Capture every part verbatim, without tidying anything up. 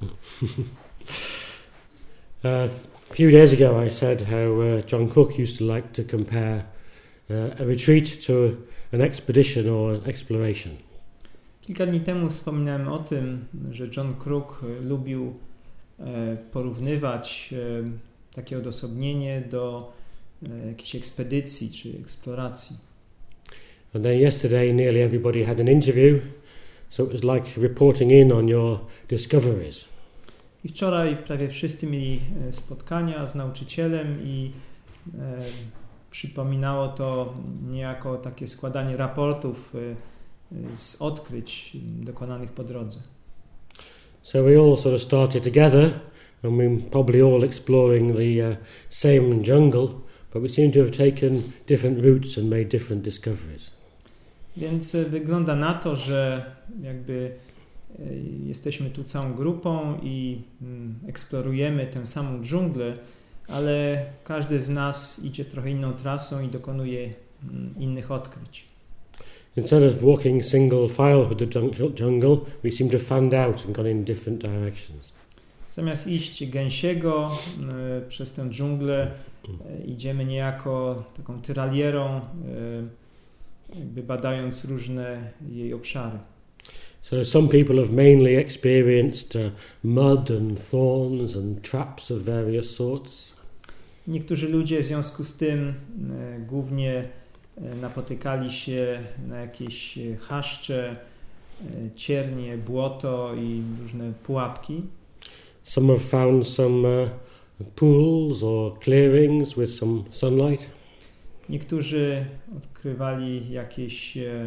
uh, a few days ago I said how uh, John Cook used to like to compare uh, a retreat to an expedition or an exploration. Kilka dni temu wspominałem o tym, że John Cook lubił e, porównywać e, takie odosobnienie do e, jakiejś ekspedycji czy eksploracji. And then yesterday nearly everybody had an interview, so it was like reporting in on your discoveries. I wczoraj prawie wszyscy mieli spotkania z nauczycielem i e, przypominało to niejako takie składanie raportów e, z odkryć dokonanych po drodze. So we all sort of started together and we probably all exploring the uh, same jungle, but we seem to have taken different routes and made different discoveries. Więc wygląda na to, że jakby jesteśmy tu całą grupą i mm, eksplorujemy tę samą dżunglę, ale każdy z nas idzie trochę inną trasą i dokonuje mm, innych odkryć. Instead of walking single file with the jungle, we seem to have fanned out and gone in different directions. Zamiast iść gęsiego y, przez tę dżunglę, y, idziemy niejako taką tyralierą, y, jakby badając różne jej obszary. So some people have mainly experienced uh, mud and thorns and traps of various sorts. Niektórzy ludzie w związku z tym e, głównie e, napotykali się na jakieś chaszcze, e, ciernie, błoto i różne pułapki. Some have found some uh, pools or clearings with some sunlight. Niektórzy odkrywali jakieś e,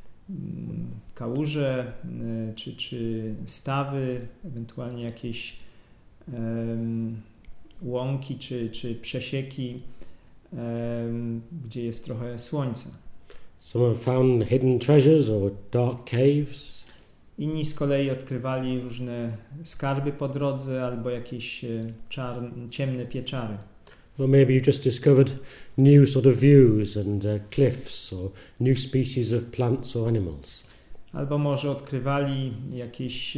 kałuże e, czy, czy stawy, ewentualnie jakieś e, łąki czy, czy przesieki, um, gdzie jest trochę słońca. Some have found hidden treasures or dark caves. Inni z kolei odkrywali różne skarby po drodze albo jakieś czar, ciemne pieczary. Or maybe you've just discovered new sort of views and uh, cliffs or new species of plants or animals. Albo może odkrywali jakieś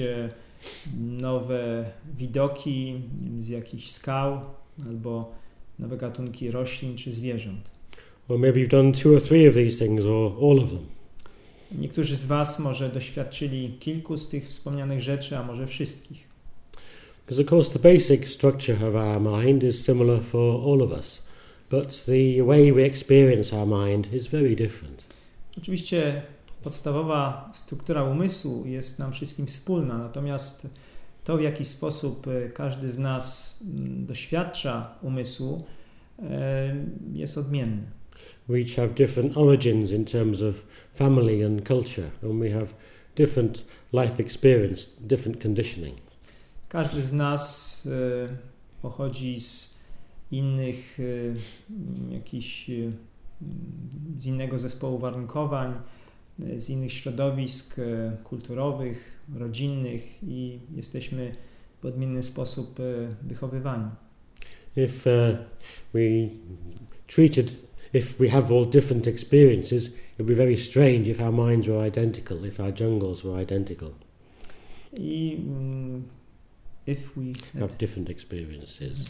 nowe widoki z jakichś skał, albo nowe gatunki roślin czy zwierząt. Or maybe you've done two or three of these things or all of them. Niektórzy z was może doświadczyli kilku z tych wspomnianych rzeczy, a może wszystkich. Because of course the basic structure of our mind is similar for all of us, but the way we experience our mind is very different. Oczywiście podstawowa struktura umysłu jest nam wszystkim wspólna, natomiast to, w jaki sposób każdy z nas doświadcza umysłu, jest odmienne. We each have different origins in terms of family and culture, and we have different life experience, different conditioning. Każdy z nas pochodzi z innych jakichś z innego zespołu warunkowań, z innych środowisk kulturowych, rodzinnych i jesteśmy w odmienny sposób wychowywani. If uh, we treated, if we have all different experiences, it would be very strange if our minds were identical, if our jungles were identical. I um, if we have different experiences.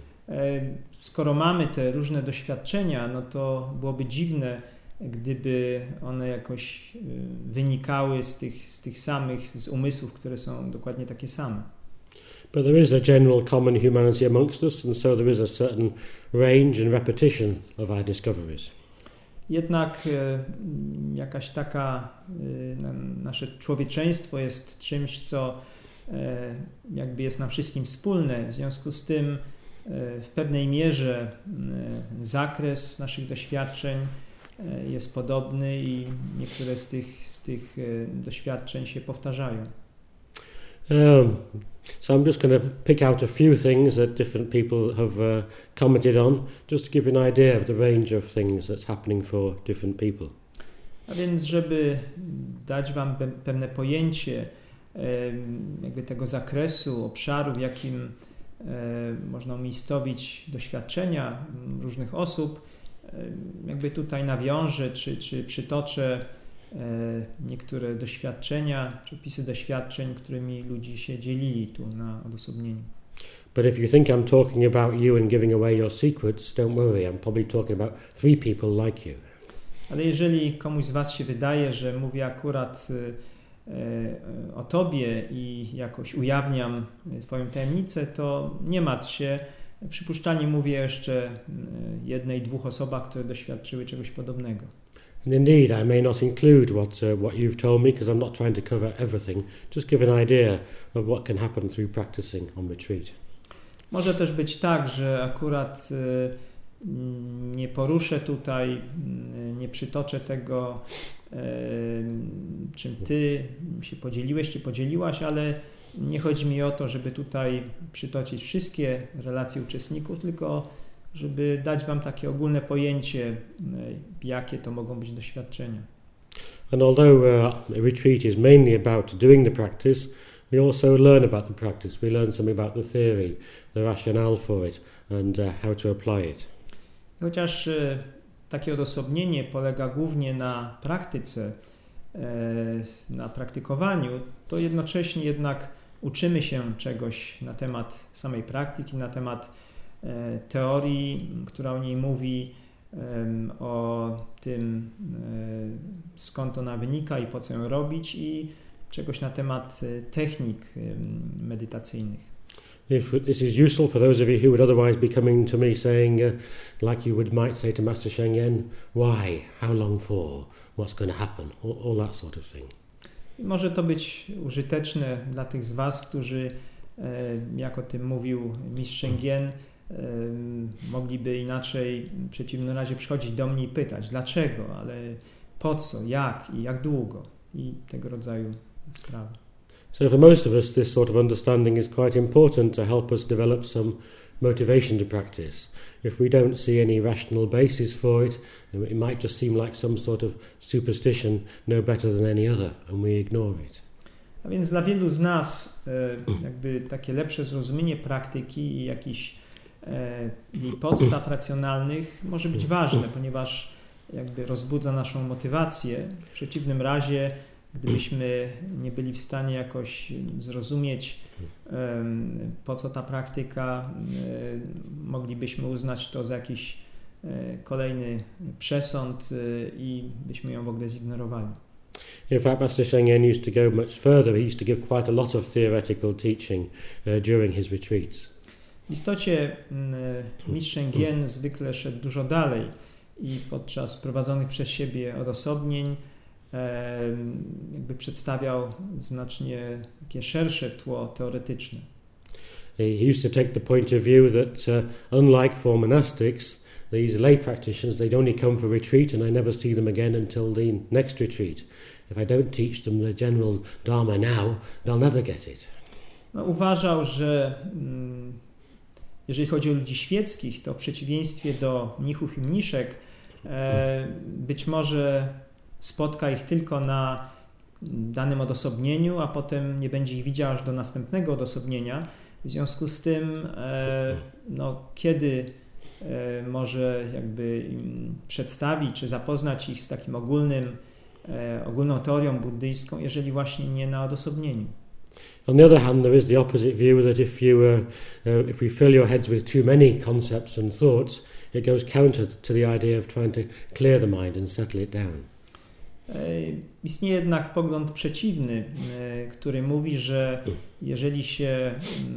Skoro mamy te różne doświadczenia, no to byłoby dziwne, gdyby one jakoś wynikały z tych, z tych samych, z umysłów, które są dokładnie takie same. But there is a general common humanity amongst us, and so there is a certain range and repetition of our discoveries. Jednak e, jakaś taka, e, nasze człowieczeństwo jest czymś, co e, jakby jest nam wszystkim wspólne, w związku z tym e, w pewnej mierze e, zakres naszych doświadczeń e, jest podobny i niektóre z tych, z tych e, doświadczeń się powtarzają. Um, so I'm just going to pick out a few things that different people have uh, commented on, just to give you an idea of the range of things that's happening for different people. A więc, żeby dać wam pewne pojęcie jakby tego zakresu, obszaru, w jakim można umiejscowić doświadczenia różnych osób, jakby tutaj nawiążę czy, czy przytoczę niektóre doświadczenia, czy opisy doświadczeń, którymi ludzie się dzielili tu na odosobnieniu. But if you think I'm talking about you and giving away your secrets, don't worry, I'm probably talking about three people like you. Ale jeżeli komuś z was się wydaje, że mówię akurat o tobie i jakoś ujawniam twoją tajemnicę, to nie martw się. Przypuszczalnie mówię jeszcze jednej, dwóch osobach, które doświadczyły czegoś podobnego. And indeed, I may not include what uh, what you've told me because I'm not trying to cover everything. Just give an idea of what can happen through practicing on retreat. Może też być tak, że akurat y, nie poruszę tutaj, y, nie przytoczę tego, y, czym ty się podzieliłeś, czy podzieliłaś, ale nie chodzi mi o to, żeby tutaj przytoczyć wszystkie relacje uczestników, tylko żeby dać wam takie ogólne pojęcie, jakie to mogą być doświadczenia. And although uh, a retreat is mainly about doing the practice, we also learn about the practice. We learn something about the theory, the rationale for it, and uh, how to apply it. Chociaż e, takie odosobnienie polega głównie na praktyce, e, na praktykowaniu, to jednocześnie jednak uczymy się czegoś na temat samej praktyki, na temat e, teorii, która o niej mówi, e, o tym, e, skąd ona wynika i po co ją robić, i czegoś na temat technik medytacyjnych. If this is useful for those of you who would otherwise be coming to me saying, uh, like you would might say to Master Sheng Yen, why, how long for, what's going to happen, all, all that sort of thing. I może to być użyteczne dla tych z was, którzy, jak o tym mówił mistrz Sheng Yen, mogliby inaczej w przeciwnym razie przychodzić do mnie i pytać, dlaczego, ale po co, jak i jak długo, i tego rodzaju sprawy. So for most of us, this sort of understanding is quite important to help us develop some motivation to practice. If we don't see any rational basis for it, it might just seem like some sort of superstition, no better than any other, and we ignore it. A więc dla wielu z nas jakby takie lepsze zrozumienie praktyki i jakichś jej podstaw racjonalnych może być ważne, ponieważ jakby rozbudza naszą motywację. W przeciwnym razie, gdybyśmy nie byli w stanie jakoś zrozumieć, po co ta praktyka, moglibyśmy uznać to za jakiś kolejny przesąd i byśmy ją w ogóle zignorowali. In fact, Master Sheng Yen used to go much further. He used to give quite a lot of theoretical teaching uh, during his retreats. W istocie mistrz Sheng Yen zwykle szedł dużo dalej i podczas prowadzonych przez siebie odosobnień jakby przedstawiał znacznie takie szersze tło teoretyczne. He used to take the point of view that uh, unlike for monastics, these lay practitioners, they'd only come for retreat and I never see them again until the next retreat. If I don't teach them the general Dharma now, they'll never get it. No, uważał, że mm, jeżeli chodzi o ludzi świeckich, to w przeciwieństwie do mnichów i mniszek, e, być może spotka ich tylko na danym odosobnieniu, a potem nie będzie ich widział aż do następnego odosobnienia. W związku z tym, e, no, kiedy e, może jakby im przedstawić czy zapoznać ich z takim ogólnym, e, ogólną teorią buddyjską, jeżeli właśnie nie na odosobnieniu. On the other hand, there is the opposite view that if you uh, uh, if we fill your heads with too many concepts and thoughts, it goes counter to the idea of trying to clear the mind and settle it down. Istnieje jednak pogląd przeciwny, który mówi, że jeżeli się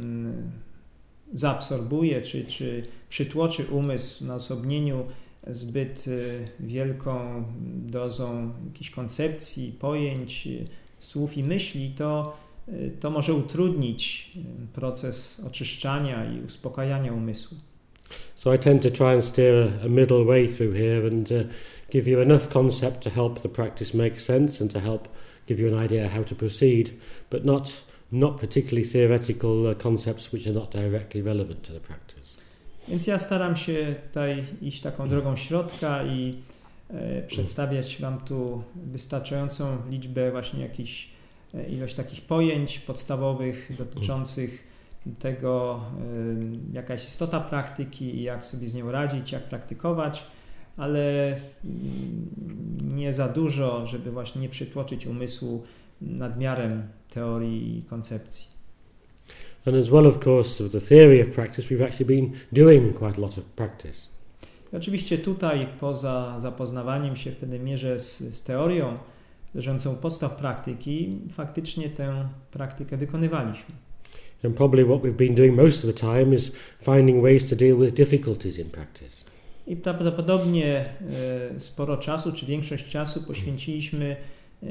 zaabsorbuje czy, czy przytłoczy umysł na osobnieniu zbyt wielką dozą jakichś koncepcji, pojęć, słów i myśli, to, to może utrudnić proces oczyszczania i uspokajania umysłu. So I tend to try and steer a middle way through here and uh, give you enough concept to help the practice make sense and to help give you an idea how to proceed, but not not particularly theoretical uh, concepts which are not directly relevant to the practice. Więc ja staram się tutaj iść taką drogą środka i e, przedstawiać wam tu wystarczającą liczbę właśnie jakichś e, ilość takich pojęć podstawowych dotyczących tego, jaka jest istota praktyki i jak sobie z nią radzić, jak praktykować, ale nie za dużo, żeby właśnie nie przytłoczyć umysłu nadmiarem teorii i koncepcji. And as well, of course, of the theory of practice, we've actually been doing quite a lot of practice. I oczywiście tutaj, poza zapoznawaniem się w pewnej mierze z, z teorią leżącą u podstaw praktyki, faktycznie tę praktykę wykonywaliśmy. And probably what we've been doing most of the time is finding ways to deal with difficulties in practice. I prawdopodobnie e, sporo czasu, czy większość czasu poświęciliśmy e,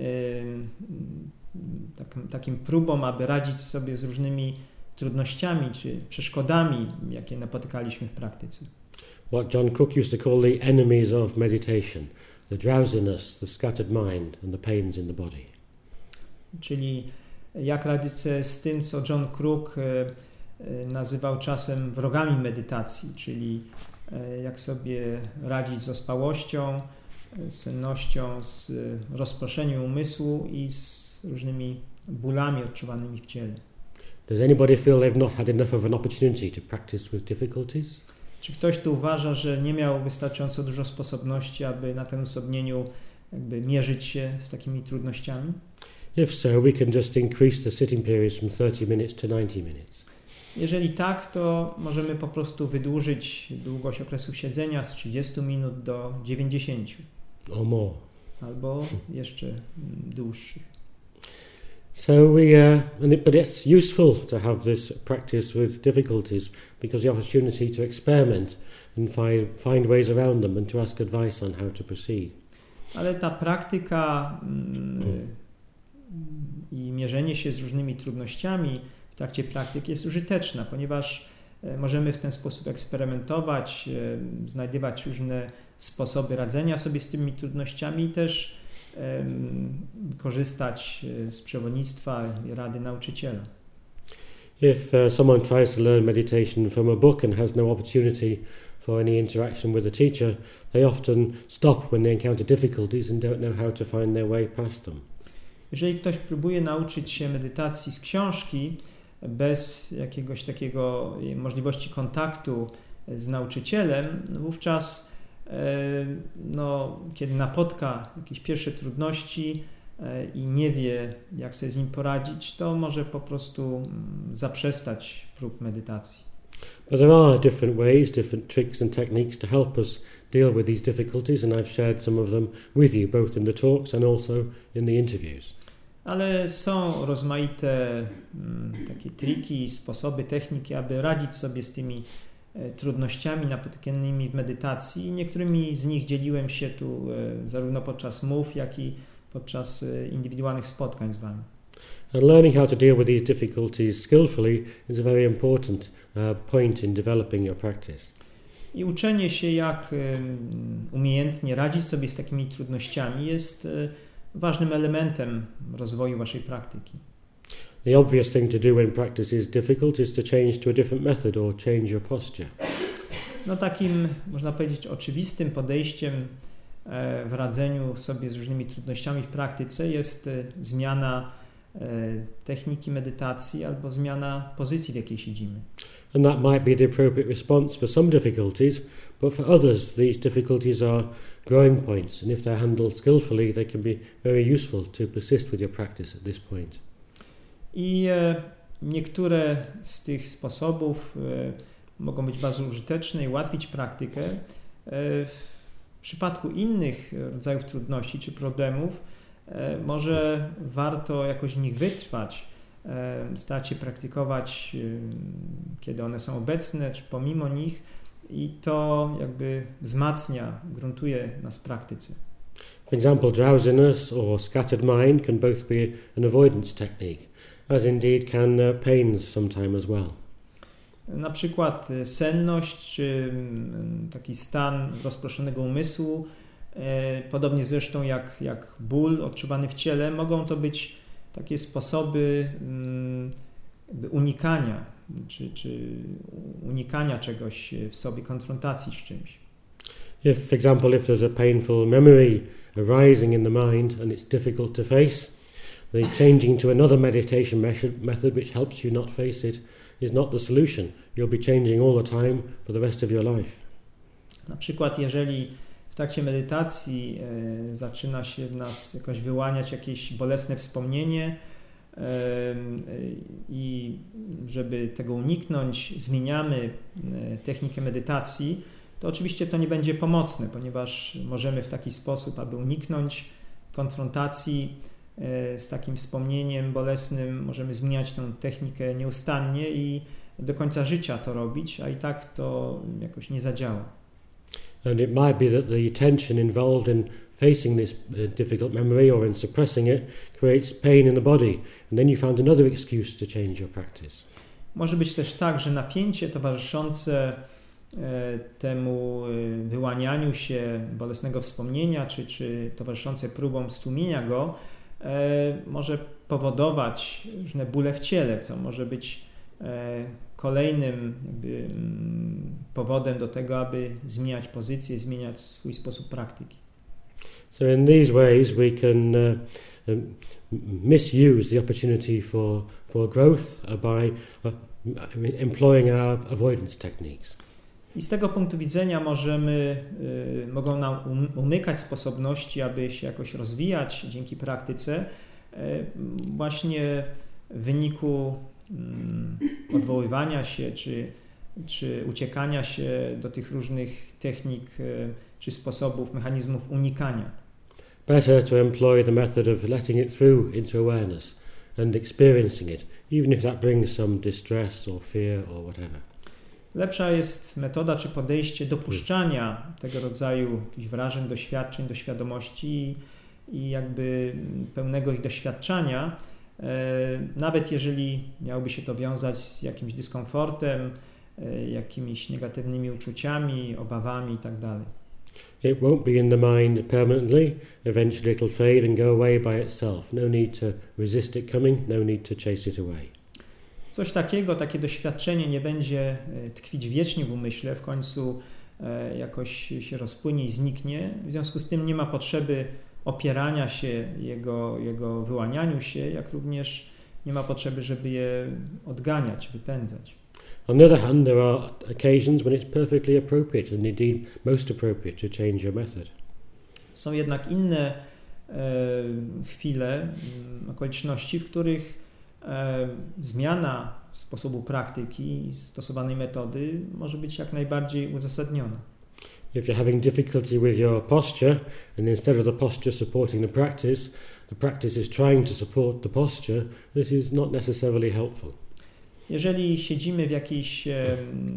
tak, takim próbom, aby radzić sobie z różnymi trudnościami czy przeszkodami, jakie napotykaliśmy w praktyce. What John Cook used to call the enemies of meditation, the drowsiness, the scattered mind and the pains in the body. Czyli jak radzić sobie z tym, co John Cook nazywał czasem wrogami medytacji, czyli jak sobie radzić z ospałością, sennością, z rozproszeniem umysłu i z różnymi bólami odczuwanymi w ciele. Does anybody feel they've not had enough of an opportunity to practice with difficulties? Czy ktoś tu uważa, że nie miał wystarczająco dużo sposobności, aby na tym osobnieniu jakby mierzyć się z takimi trudnościami? If so, we can just increase the sitting periods from thirty minutes to ninety minutes. Jeżeli tak, to możemy po prostu wydłużyć długość okresu siedzenia z trzydziestu minut do dziewięćdziesięciu. Or more. Albo jeszcze dłuższych. So we, uh, and it, but it's useful to have this practice with difficulties because the opportunity to experiment and find, find ways around them and to ask advice on how to proceed. Ale ta praktyka mm, i mierzenie się z różnymi trudnościami w trakcie praktyki jest użyteczna, ponieważ możemy w ten sposób eksperymentować, znajdywać różne sposoby radzenia sobie z tymi trudnościami i też um, korzystać z przewodnictwa i rady nauczyciela. If uh, someone tries to learn meditation from a book and has no opportunity for any interaction with a teacher, they often stop when they encounter difficulties and don't know how to find their way past them. Jeżeli ktoś próbuje nauczyć się medytacji z książki, bez jakiegoś takiego możliwości kontaktu z nauczycielem, no wówczas no, kiedy napotka jakieś pierwsze trudności i nie wie, jak sobie z nim poradzić, to może po prostu zaprzestać prób medytacji. But there are different ways, different tricks and techniques to help us deal with these difficulties, and I've shared some of them with you, both in the talks and also in the interviews. Ale są rozmaite mm, takie triki, sposoby, techniki, aby radzić sobie z tymi e, trudnościami napotykanymi w medytacji. I niektórymi z nich dzieliłem się tu e, zarówno podczas mów, jak i podczas e, indywidualnych spotkań z Wami. And learning how to deal with these difficulties skillfully is a very important uh, point in developing your practice. I uczenie się, jak e, umiejętnie radzić sobie z takimi trudnościami jest e, ważnym elementem rozwoju waszej praktyki. The obvious thing to do when practice is difficult is to change to a different method or change your posture. No takim, można powiedzieć, oczywistym podejściem w radzeniu sobie z różnymi trudnościami w praktyce jest zmiana techniki medytacji albo zmiana pozycji, w jakiej siedzimy. And that might be the appropriate response for some difficulties, but for others these difficulties are growing points, and if they're handled skillfully they can be very useful to persist with your practice at this point. I e, niektóre z tych sposobów e, mogą być bardzo użyteczne i ułatwić praktykę. E, w przypadku innych rodzajów trudności czy problemów e, może warto jakoś w nich wytrwać, e, starać się praktykować, e, kiedy one są obecne, czy pomimo nich, i to jakby wzmacnia, gruntuje nas w praktyce. For example, drowsiness or scattered mind can both be an avoidance technique, as indeed can uh, pains sometime as well. Na przykład senność, czy taki stan rozproszonego umysłu, podobnie zresztą jak, jak ból odczuwany w ciele, mogą to być takie sposoby jakby unikania, czy, czy unikania czegoś w sobie, konfrontacji z czymś. If, for example, if there's a painful memory arising in the mind and it's difficult to face, the changing to another meditation method which helps you not face it is not the solution. You'll be changing all the time for the rest of your life. Na przykład jeżeli w trakcie medytacji e, zaczyna się w nas jakoś wyłaniać jakieś bolesne wspomnienie e, e, i żeby tego uniknąć, zmieniamy e, technikę medytacji, to oczywiście to nie będzie pomocne, ponieważ możemy w taki sposób, aby uniknąć konfrontacji e, z takim wspomnieniem bolesnym, możemy zmieniać tę technikę nieustannie i do końca życia to robić, a i tak to jakoś nie zadziała. And it might be that the tension involved in facing this uh, difficult memory or in suppressing it creates pain in the body, and then you found another excuse to change your practice. Może być też tak, że napięcie towarzyszące e, temu e, wyłanianiu się bolesnego wspomnienia, czy, czy towarzyszące próbom stłumienia go, e, może powodować różne bóle w ciele, co może być e, kolejnym jakby, mm, powodem do tego, aby zmieniać pozycję, zmieniać swój sposób praktyki. So in these ways we can uh, um, misuse the opportunity for, for growth uh, by uh, employing our avoidance techniques. I z tego punktu widzenia możemy, y, mogą nam um, umykać sposobności, aby się jakoś rozwijać dzięki praktyce, y, właśnie w wyniku y, odwoływania się czy, czy uciekania się do tych różnych technik y, czy sposobów, mechanizmów unikania. Better to employ the method of letting it through into awareness and experiencing it, even if that brings some distress or fear or whatever. Lepsza jest metoda czy podejście dopuszczania tego rodzaju jakichś wrażeń, doświadczeń, do świadomości i jakby pełnego ich doświadczania, nawet jeżeli miałoby się to wiązać z jakimś dyskomfortem, jakimiś negatywnymi uczuciami, obawami itd. It won't be in the mind permanently. Eventually it'll fade and go away by itself. No need to resist it coming, no need to chase it away. Coś takiego, takie doświadczenie nie będzie tkwić wiecznie w umyśle, w końcu jakoś się rozpłynie i zniknie. W związku z tym nie ma potrzeby opierania się jego, jego wyłanianiu się, jak również nie ma potrzeby, żeby je odganiać, wypędzać. On the other hand, there are occasions when it's perfectly appropriate and indeed most appropriate to change your method. Są jednak inne e, chwile, okoliczności, w których e, zmiana sposobu praktyki, stosowanej metody może być jak najbardziej uzasadniona. If you're having difficulty with your posture and instead of the posture supporting the practice, the practice is trying to support the posture, this is not necessarily helpful. Jeżeli siedzimy w jakiejś e,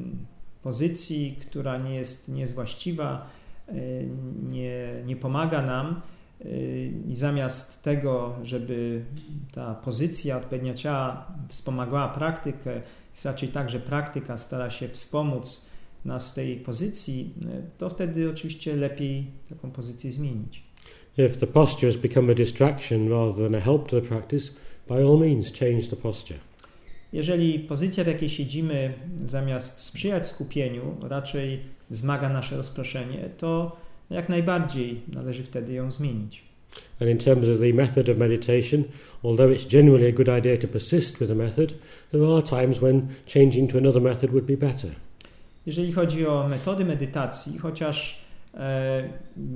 pozycji, która nie jest, nie jest właściwa, e, nie, nie pomaga nam e, i zamiast tego, żeby ta pozycja odpowiednia ciała wspomagała praktykę, jest raczej tak, że praktyka stara się wspomóc nas w tej pozycji, e, to wtedy oczywiście lepiej taką pozycję zmienić. If the posture has become a distraction rather than a help to the practice, by all means change the posture. Jeżeli pozycja, w jakiej siedzimy, zamiast sprzyjać skupieniu, raczej wzmaga nasze rozproszenie, to jak najbardziej należy wtedy ją zmienić. And in terms of the method of meditation, although it's generally a good idea to persist with a method, there are times when changing to another method would be better. Jeżeli chodzi o metody medytacji, chociaż e,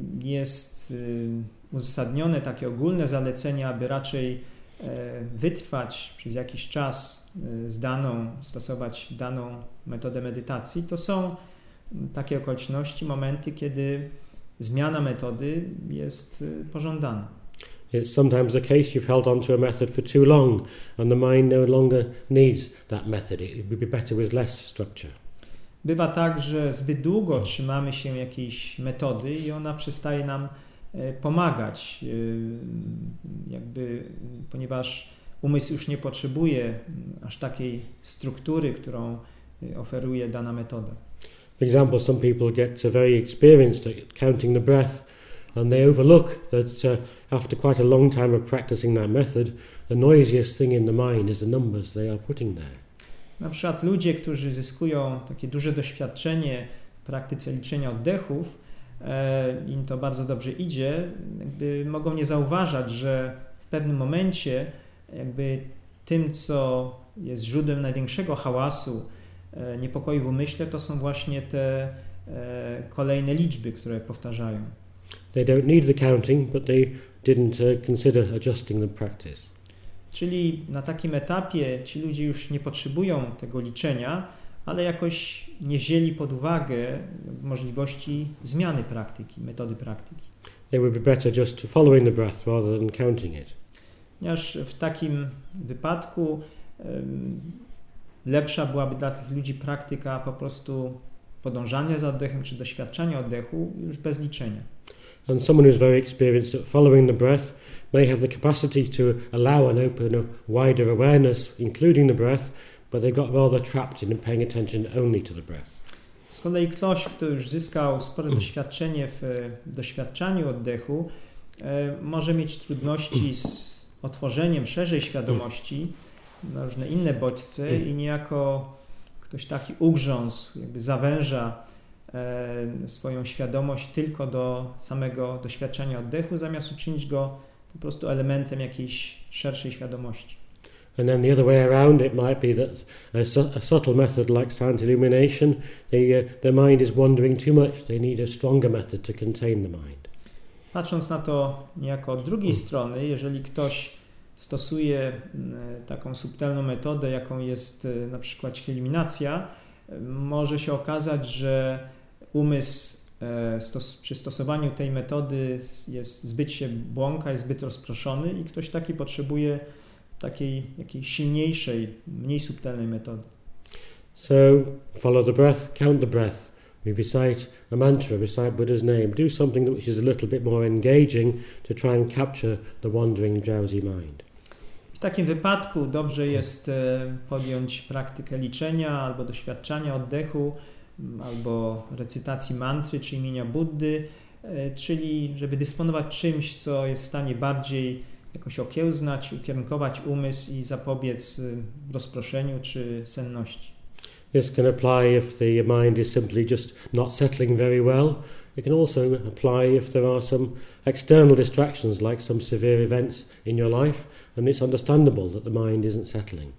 jest e, uzasadnione takie ogólne zalecenie, aby raczej e, wytrwać przez jakiś czas z daną, stosować daną metodę medytacji, to są takie okoliczności, momenty, kiedy zmiana metody jest pożądana. It's sometimes the case you've held on to a method for too long and the mind no longer needs that method. It would be better with less structure. Bywa tak, że zbyt długo trzymamy się jakiejś metody i ona przestaje nam pomagać, jakby, ponieważ umysł już nie potrzebuje aż takiej struktury, którą oferuje dana metoda. For example, some people get uh, very experienced at counting the breath and they overlook that uh, after quite a long time of practicing that method, the noisiest thing in the mind is the numbers they are putting there. Na przykład ludzie, którzy zyskują takie duże doświadczenie w praktyce liczenia oddechów, e, im to bardzo dobrze idzie, jakby mogą nie zauważać, że w pewnym momencie jakby tym, co jest źródłem największego hałasu, e, niepokoju w umyśle, to są właśnie te e, kolejne liczby, które powtarzają. They don't need the counting, but they didn't uh, consider adjusting the practice. Czyli na takim etapie ci ludzie już nie potrzebują tego liczenia, ale jakoś nie wzięli pod uwagę możliwości zmiany praktyki, metody praktyki. It would be better just following the breath rather than counting it. Ponieważ w takim wypadku um, lepsza byłaby dla tych ludzi praktyka po prostu podążania za oddechem czy doświadczania oddechu już bez liczenia. And someone who's very experienced at following the breath may have the capacity to allow and open a wider awareness, including the breath, but they got rather trapped in paying attention only to the breath. Z kolei ktoś, kto już zyskał spore doświadczenie w doświadczaniu oddechu, e, może mieć trudności z otworzeniem szerzej świadomości na różne inne bodźce i niejako ktoś taki ugrzązł, jakby zawęża e, swoją świadomość tylko do samego doświadczania oddechu, zamiast uczynić go po prostu elementem jakiejś szerszej świadomości. And then the other way around, it might be that a, su- a subtle method like silent illumination, they, uh, their mind is wandering too much. They need a stronger method to contain the mind. Patrząc na to niejako od drugiej strony, jeżeli ktoś stosuje taką subtelną metodę, jaką jest na przykład eliminacja, może się okazać, że umysł stos- przy stosowaniu tej metody jest zbyt się błąka, jest zbyt rozproszony i ktoś taki potrzebuje takiej jakiejś silniejszej, mniej subtelnej metody. So follow the breath, count the breath. We recite a mantra, recite Buddha's name. Do something which is a little bit more engaging to try and capture the wandering, drowsy mind. W takim wypadku dobrze jest podjąć praktykę liczenia albo doświadczania oddechu, albo recytacji mantry czy imienia Buddy, czyli żeby dysponować czymś, co jest w stanie bardziej jakoś okiełznać, ukierunkować umysł i zapobiec rozproszeniu czy senności. This can apply if the mind is simply just not settling very well. It can also apply if there are some external distractions, like some severe events in your life, and it's understandable that the mind isn't settling.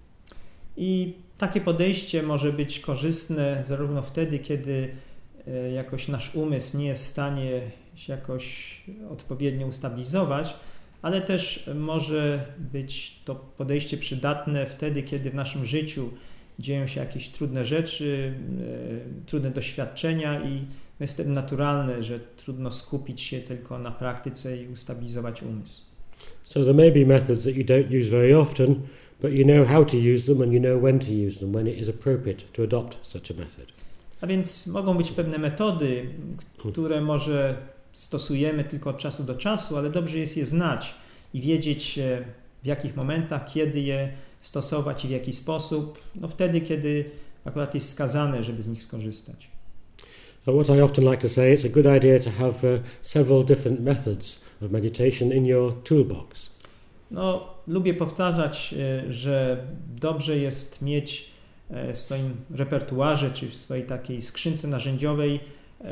I takie podejście może być korzystne zarówno wtedy, kiedy jakoś nasz umysł nie jest w stanie się jakoś odpowiednio ustabilizować, ale też może być to podejście przydatne wtedy, kiedy w naszym życiu dzieją się jakieś trudne rzeczy, e, trudne doświadczenia i jest wtedy naturalne, że trudno skupić się tylko na praktyce i ustabilizować umysł. So there may be methods that you don't use very often, but you know how to use them and you know when to use them, when it is appropriate to adopt such a method. A więc mogą być pewne metody, które może stosujemy tylko od czasu do czasu, ale dobrze jest je znać i wiedzieć, w jakich momentach, kiedy je stosować i w jaki sposób, no wtedy, kiedy akurat jest wskazane, żeby z nich skorzystać. And what I often like to say, it's a good idea to have uh, several different methods of meditation in your toolbox. No, lubię powtarzać, że dobrze jest mieć w swoim repertuarze, czy w swojej takiej skrzynce narzędziowej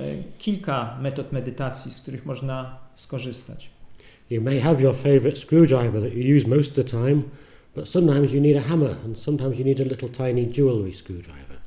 kilka metod medytacji, z których można skorzystać. You may have your favorite screwdriver that you use most of the time, but sometimes you need a hammer and sometimes you need a little tiny jewelry screwdriver.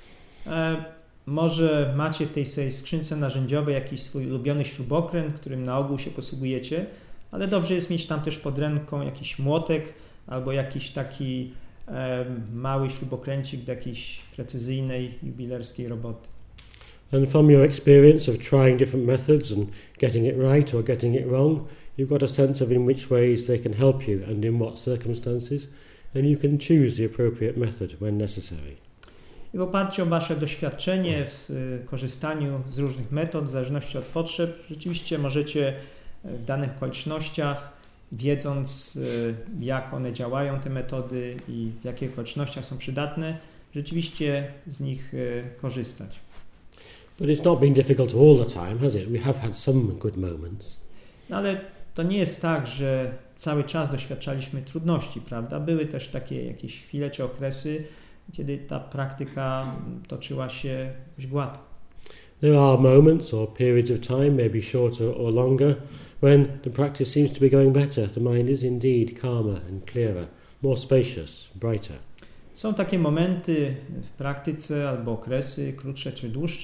E, może macie w tej swojej skrzynce narzędziowej jakiś swój ulubiony śrubokręt, którym na ogół się posługujecie, ale dobrze jest mieć tam też pod ręką jakiś młotek albo jakiś taki e, mały śrubokręcik do jakiejś precyzyjnej, jubilerskiej roboty. And from your experience of trying different methods and getting it right or getting it wrong, you've got a sense of in which ways they can help you and in what circumstances, and you can choose the appropriate method when necessary. I w oparciu o wasze doświadczenie w y, korzystaniu z różnych metod, w zależności od potrzeb, rzeczywiście możecie w danych okolicznościach, wiedząc y, jak one działają, te metody i w jakich okolicznościach są przydatne, rzeczywiście z nich y, korzystać. But it's not been difficult all the time, has it? We have had some good moments. No ale to nie jest tak, że cały czas doświadczaliśmy trudności, prawda? Były też takie jakieś chwile czy okresy, kiedy ta praktyka toczyła się dość gładko. There are moments or periods of time, maybe shorter or longer, when the practice seems to be going better. The mind is indeed calmer and clearer, more spacious, brighter. Są takie momenty w praktyce albo okresy krótsze czy dłuższe,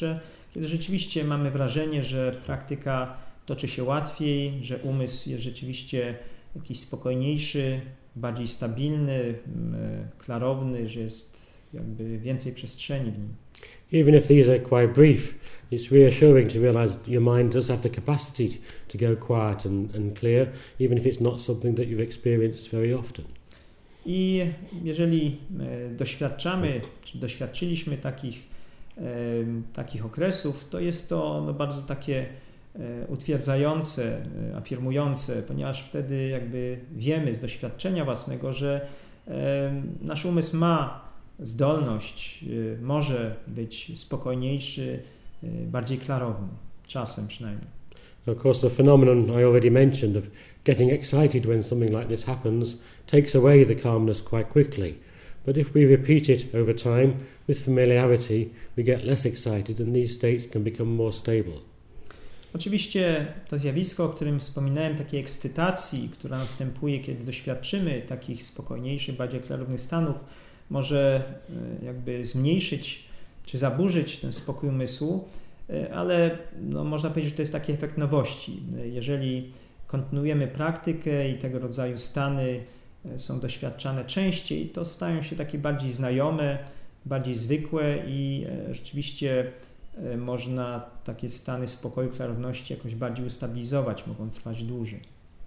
kiedy rzeczywiście mamy wrażenie, że praktyka toczy się łatwiej, że umysł jest rzeczywiście jakiś spokojniejszy, bardziej stabilny, klarowny, że jest jakby więcej przestrzeni w nim. Even if these are quite brief, it's reassuring to realize that your mind does have the capacity to go quiet and, and clear, even if it's not something that you've experienced very often. I jeżeli doświadczamy, czy doświadczyliśmy takich, takich okresów, to jest to no, bardzo takie utwierdzające, afirmujące, ponieważ wtedy jakby wiemy z doświadczenia własnego, że nasz umysł ma zdolność, może być spokojniejszy, bardziej klarowny, czasem przynajmniej. Of course, the phenomenon I already mentioned of getting excited when something like this happens takes away the calmness quite quickly. But if we repeat it over time with familiarity, we get less excited and these states can become more stable. Oczywiście to zjawisko, o którym wspominałem, takiej ekscytacji, która następuje, kiedy doświadczymy takich spokojniejszych, bardziej klarownych stanów, może jakby zmniejszyć czy zaburzyć ten spokój umysłu, ale no, można powiedzieć, że to jest taki efekt nowości. Jeżeli kontynuujemy praktykę i tego rodzaju stany są doświadczane częściej, to stają się takie bardziej znajome, bardziej zwykłe i rzeczywiście można takie stany spokoju, klarowności jakoś bardziej ustabilizować, mogą trwać dłużej.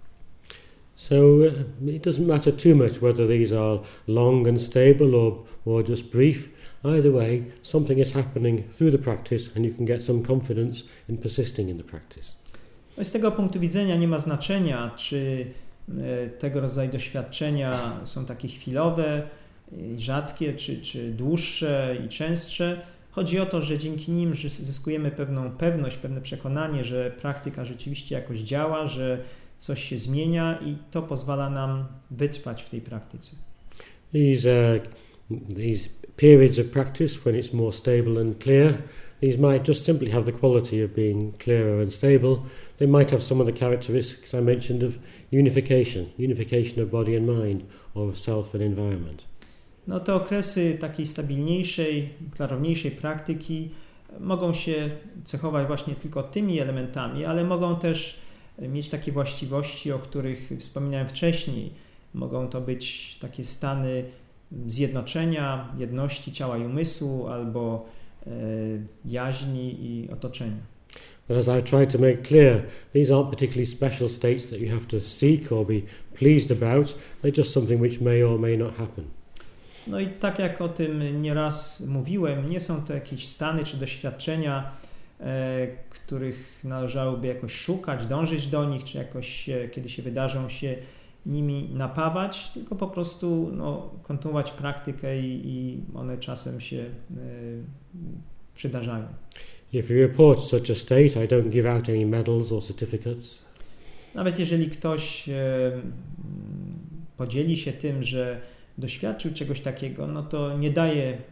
So uh, it doesn't matter too much whether these are long and stable or, or just brief. Either way, something is happening through the practice and you can get some confidence in persisting in the practice. Z tego punktu widzenia nie ma znaczenia, czy tego rodzaju doświadczenia są takie chwilowe, rzadkie, czy, czy dłuższe i częstsze. Chodzi o to, że dzięki nim zyskujemy pewną pewność, pewne przekonanie, że praktyka rzeczywiście jakoś działa, że coś się zmienia i to pozwala nam wytrwać w tej praktyce. These, uh, these periods of practice when it's more stable and clear, these might just simply have the quality of being clearer and stable. They might have some of the characteristics I mentioned of unification, unification of body and mind, or of self and environment. No te okresy takiej stabilniejszej, klarowniejszej praktyki mogą się cechować właśnie tylko tymi elementami, ale mogą też mieć takie właściwości, o których wspominałem wcześniej. Mogą to być takie stany zjednoczenia, jedności ciała i umysłu, albo e, jaźni i otoczenia. But as I tried to make clear, these aren't particularly special states that you have to seek or be pleased about. They're just something which may or may not happen. No i tak jak o tym nieraz mówiłem, nie są to jakieś stany czy doświadczenia, e, których należałoby jakoś szukać, dążyć do nich, czy jakoś, e, kiedy się wydarzą, się nimi napawać, tylko po prostu no, kontynuować praktykę i, i one czasem się e, przydarzają. If you report such a state, I don't give out any medals or certificates. Nawet jeżeli ktoś e, podzieli się tym, że doświadczył czegoś takiego, no to nie daje e,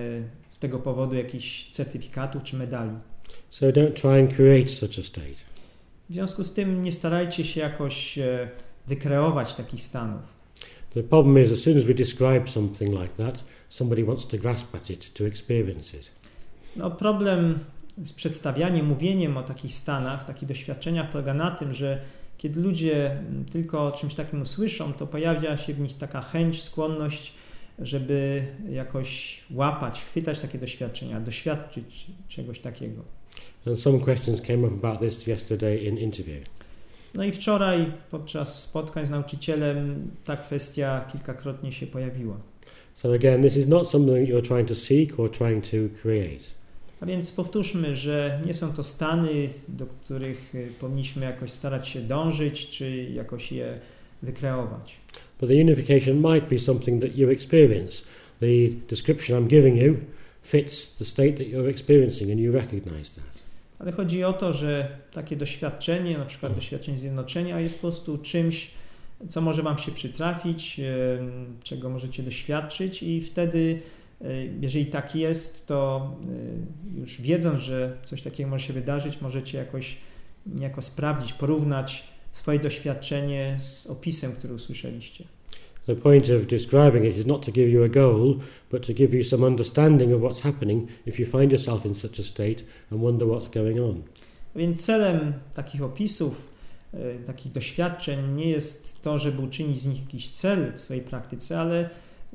z tego powodu jakichś certyfikatów czy medali. So don't try and create such a state. W związku z tym nie starajcie się jakoś e, wykreować takich stanów. The problem is, as soon as we describe something like that, somebody wants to grasp at it, to experience it. No problem z przedstawianiem, mówieniem o takich stanach, takich doświadczeniach polega na tym, że kiedy ludzie tylko o czymś takim usłyszą, to pojawia się w nich taka chęć, skłonność, żeby jakoś łapać, chwytać takie doświadczenia, doświadczyć czegoś takiego. And some questions came up about this yesterday in interview. No i wczoraj podczas spotkań z nauczycielem ta kwestia kilkakrotnie się pojawiła. So again, this is not something you're trying to seek or trying to create. A więc powtórzmy, że nie są to stany, do których powinniśmy jakoś starać się dążyć, czy jakoś je wykreować. But the unification might be something that you experience. The description I'm giving you fits the state that you're experiencing and you recognize that. Ale chodzi o to, że takie doświadczenie, na przykład doświadczenie zjednoczenia, jest po prostu czymś, co może wam się przytrafić, czego możecie doświadczyć i wtedy, jeżeli tak jest, to już wiedząc, że coś takiego może się wydarzyć, możecie jakoś niejako sprawdzić, porównać swoje doświadczenie z opisem, który usłyszeliście. The point of describing it is not to give you a goal, but to give you some understanding of what's happening if you find yourself in such a state and wonder what's going on. Więc celem takich opisów, takich doświadczeń nie jest to, żeby uczynić z nich jakiś cel w swojej praktyce, ale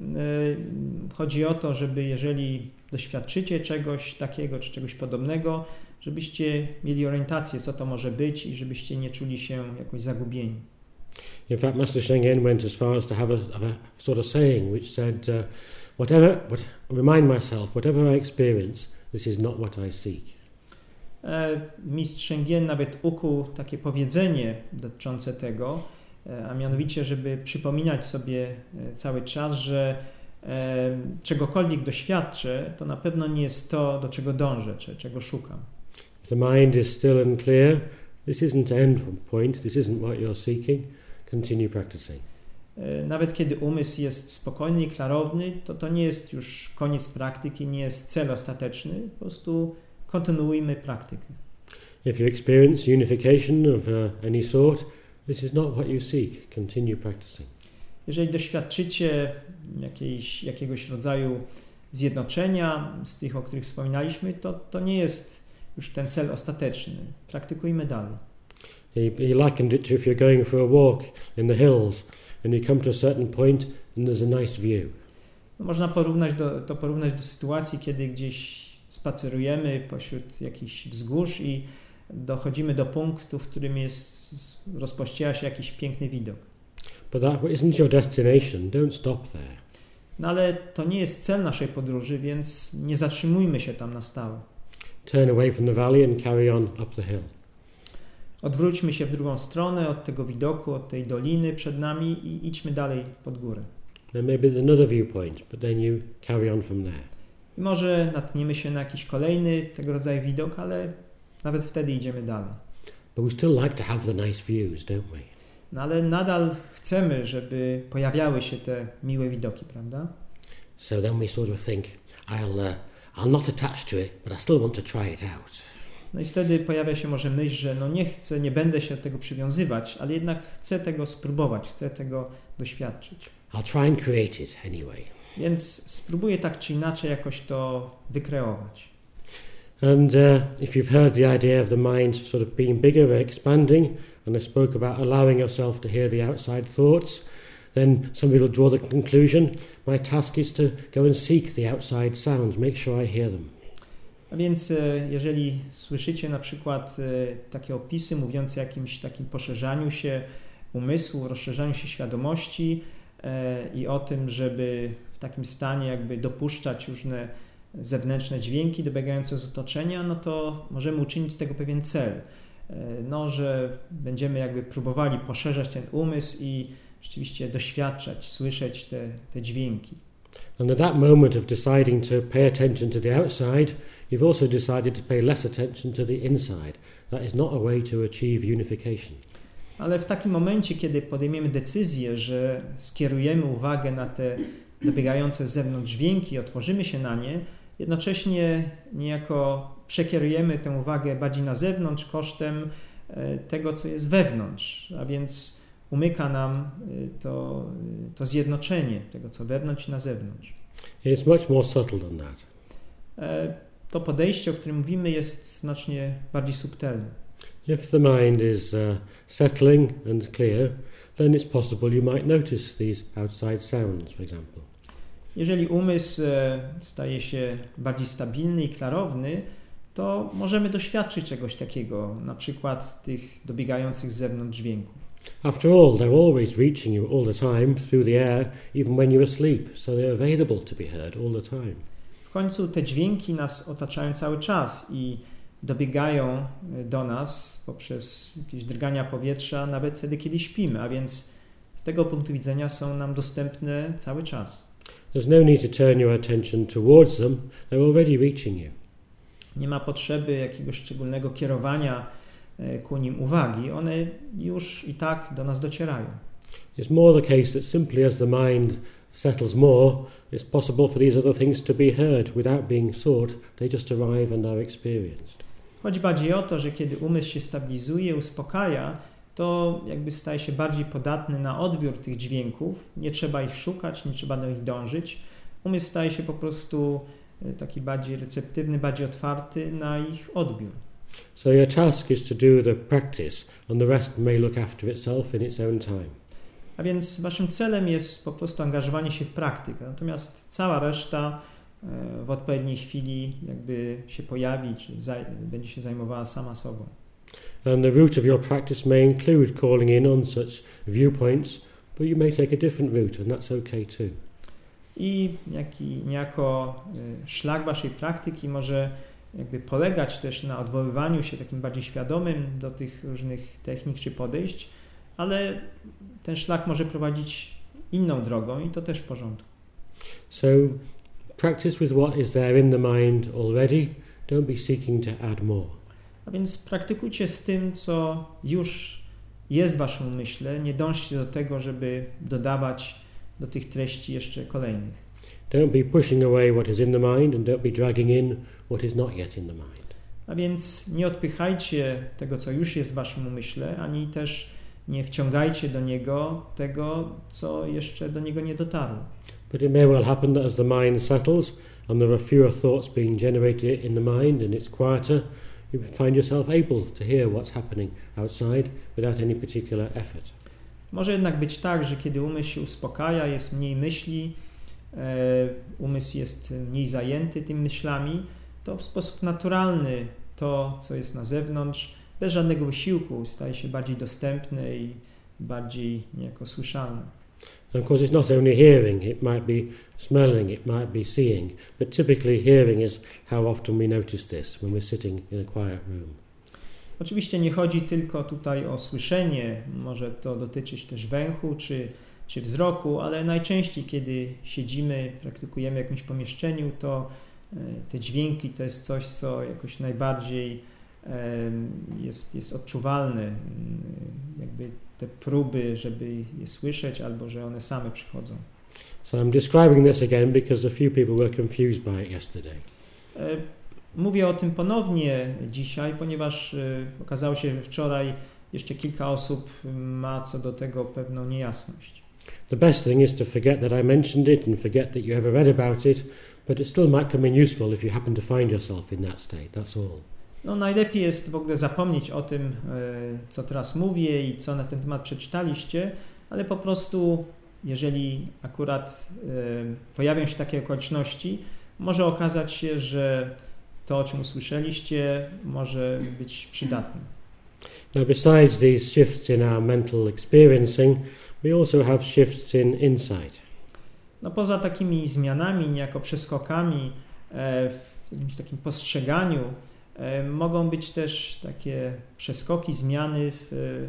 chodzi o to, żeby jeżeli doświadczycie czegoś takiego czy czegoś podobnego, żebyście mieli orientację, co to może być i żebyście nie czuli się jakoś zagubieni. In fact, Master Sheng Yen went as far as to have a, have a sort of saying which said, uh, whatever, what, remind myself, whatever I experience, this is not what I seek. Mistrz Sheng Yen nawet ukuł takie powiedzenie dotyczące tego, a mianowicie, żeby przypominać sobie cały czas, że czegokolwiek doświadczę, to na pewno nie jest to, do czego dążę, czy czego szukam. If the mind is still and clear, this isn't the end point, this isn't what you're seeking, continue practicing. Nawet kiedy umysł jest spokojny i klarowny, to to nie jest już koniec praktyki, nie jest cel ostateczny, po prostu kontynuujmy praktykę. If you experience unification of uh, any sort, this is not what you seek, continue practicing. Jeżeli doświadczycie jakiejś, jakiegoś rodzaju zjednoczenia z tych, o których wspominaliśmy, to, to nie jest już ten cel ostateczny. Praktykujmy dalej. He, he likened it to if you're going for a walk in the hills and you come to a certain point and there's a nice view. No, można porównać do, to porównać do sytuacji, kiedy gdzieś spacerujemy pośród jakichś wzgórz i dochodzimy do punktu, w którym jest, rozpościera się jakiś piękny widok. But that isn't your destination. Don't stop there. No ale to nie jest cel naszej podróży, więc nie zatrzymujmy się tam na stałe. Turn away from the valley and carry on up the hill. Odwróćmy się w drugą stronę od tego widoku, od tej doliny przed nami i idźmy dalej pod górę. There may be another viewpoint, but then you carry on from there. I może natkniemy się na jakiś kolejny tego rodzaju widok, ale nawet wtedy idziemy dalej. But we still like to have the nice views, don't we? No ale nadal chcemy, żeby pojawiały się te miłe widoki, prawda? So then we sort of think, I'll, uh, I'll not attach to it, but I still want to try it out. No i wtedy pojawia się może myśl, że no nie chcę, nie będę się do tego przywiązywać, ale jednak chcę tego spróbować, chcę tego doświadczyć. I'll try and create it anyway. Więc spróbuję tak czy inaczej jakoś to wykreować. And uh, if you've heard the idea of the mind sort of being bigger and expanding, and I spoke about allowing yourself to hear the outside thoughts, then some people draw the conclusion, my task is to go and seek the outside sounds, make sure I hear them. A więc jeżeli słyszycie na przykład takie opisy mówiące o jakimś takim poszerzaniu się umysłu, rozszerzaniu się świadomości i o tym, żeby w takim stanie jakby dopuszczać różne zewnętrzne dźwięki dobiegające z otoczenia, no to możemy uczynić z tego pewien cel. No, że będziemy jakby próbowali poszerzać ten umysł i rzeczywiście doświadczać, słyszeć te, te dźwięki. And at that moment of deciding to pay attention to the outside, you've also decided to pay less attention to the inside. That is not a way to achieve unification. Ale w takim momencie, kiedy podejmiemy decyzję, że skierujemy uwagę na te dobiegające z zewnątrz dźwięki, otworzymy się na nie, jednocześnie niejako przekierujemy tę uwagę bardziej na zewnątrz kosztem tego, co jest wewnątrz, a więc umyka nam to, to zjednoczenie tego, co wewnątrz i na zewnątrz. It's much more subtle than that. To podejście, o którym mówimy, jest znacznie bardziej subtelne. If the mind is uh, settling and clear, then it's possible you might notice these outside sounds, for example. Jeżeli umysł staje się bardziej stabilny i klarowny, to możemy doświadczyć czegoś takiego, na przykład tych dobiegających z zewnątrz dźwięków. After all, they're always reaching you all the time through the air, even when you're asleep, so they're available to be heard all the time. W końcu te dźwięki nas otaczają cały czas i dobiegają do nas poprzez jakieś drgania powietrza, nawet wtedy, kiedy śpimy, a więc z tego punktu widzenia są nam dostępne cały czas. There's no need to turn your attention towards them, they're already reaching you. Nie ma potrzeby jakiegoś szczególnego kierowania ku nim uwagi, one już i tak do nas docierają. It's more the case that simply as the mind settles more, it's possible for these other things to be heard without being sought, they just arrive and are experienced. Chodzi bardziej o to, że kiedy umysł się stabilizuje, uspokaja, to jakby staje się bardziej podatny na odbiór tych dźwięków. Nie trzeba ich szukać, nie trzeba do nich dążyć. Umysł staje się po prostu taki bardziej receptywny, bardziej otwarty na ich odbiór. So your task is to do the practice and the rest may look after itself in its own time. A więc waszym celem jest po prostu angażowanie się w praktykę, natomiast cała reszta w odpowiedniej chwili jakby się pojawi, czy zaj- będzie się zajmowała sama sobą. And the route of your practice may include calling in on such viewpoints, but you may take a different route and that's okay too. I jaki, niejako szlak waszej praktyki może jakby polegać też na odwoływaniu się takim bardziej świadomym do tych różnych technik czy podejść, ale ten szlak może prowadzić inną drogą i to też w porządku. So practice with what is there in the mind already. Don't be seeking to add more. A więc praktykujcie z tym, co już jest w waszym umyśle. Nie dążcie do tego, żeby dodawać do tych treści jeszcze kolejnych. Don't be pushing away what is in the mind and don't be dragging in what is not yet in the mind. A więc nie odpychajcie tego, co już jest w waszym umyśle, ani też nie wciągajcie do niego tego, co jeszcze do niego nie dotarło. But it may well happen that as the mind settles and there are fewer thoughts being generated in the mind and it's quieter, you find yourself able to hear what's happening outside without any particular effort. Może jednak być tak, że kiedy umysł się uspokaja, jest mniej myśli, e, umysł jest mniej zajęty tymi myślami, to w sposób naturalny to, co jest na zewnątrz, bez żadnego wysiłku staje się bardziej dostępne i bardziej niejako słyszalne. And of course it's not only hearing, it might be smelling, it might be seeing, but typically hearing is how often we notice this when we're sitting in a quiet room. Oczywiście nie chodzi tylko tutaj o słyszenie, może to dotyczyć też węchu czy, czy wzroku, ale najczęściej, kiedy siedzimy, praktykujemy w jakimś pomieszczeniu, to te dźwięki to jest coś, co jakoś najbardziej jest, jest odczuwalne, jakby te próby, żeby je słyszeć, albo że one same przychodzą. So I'm describing this again because a few people were confused by it yesterday. Mówię o tym ponownie dzisiaj, ponieważ okazało się, że wczoraj jeszcze kilka osób ma co do tego pewną niejasność. The best thing is to forget that I mentioned it and forget that you ever read about it, but it still might come in useful if you happen to find yourself in that state, that's all. No najlepiej jest w ogóle zapomnieć o tym, co teraz mówię i co na ten temat przeczytaliście, ale po prostu, jeżeli akurat pojawią się takie okoliczności, może okazać się, że to, o czym usłyszeliście, może być przydatne. Now, besides these shifts in our mental experiencing, we also have shifts in insight. No poza takimi zmianami, niejako przeskokami w jakimś takim postrzeganiu, mogą być też takie przeskoki, zmiany w,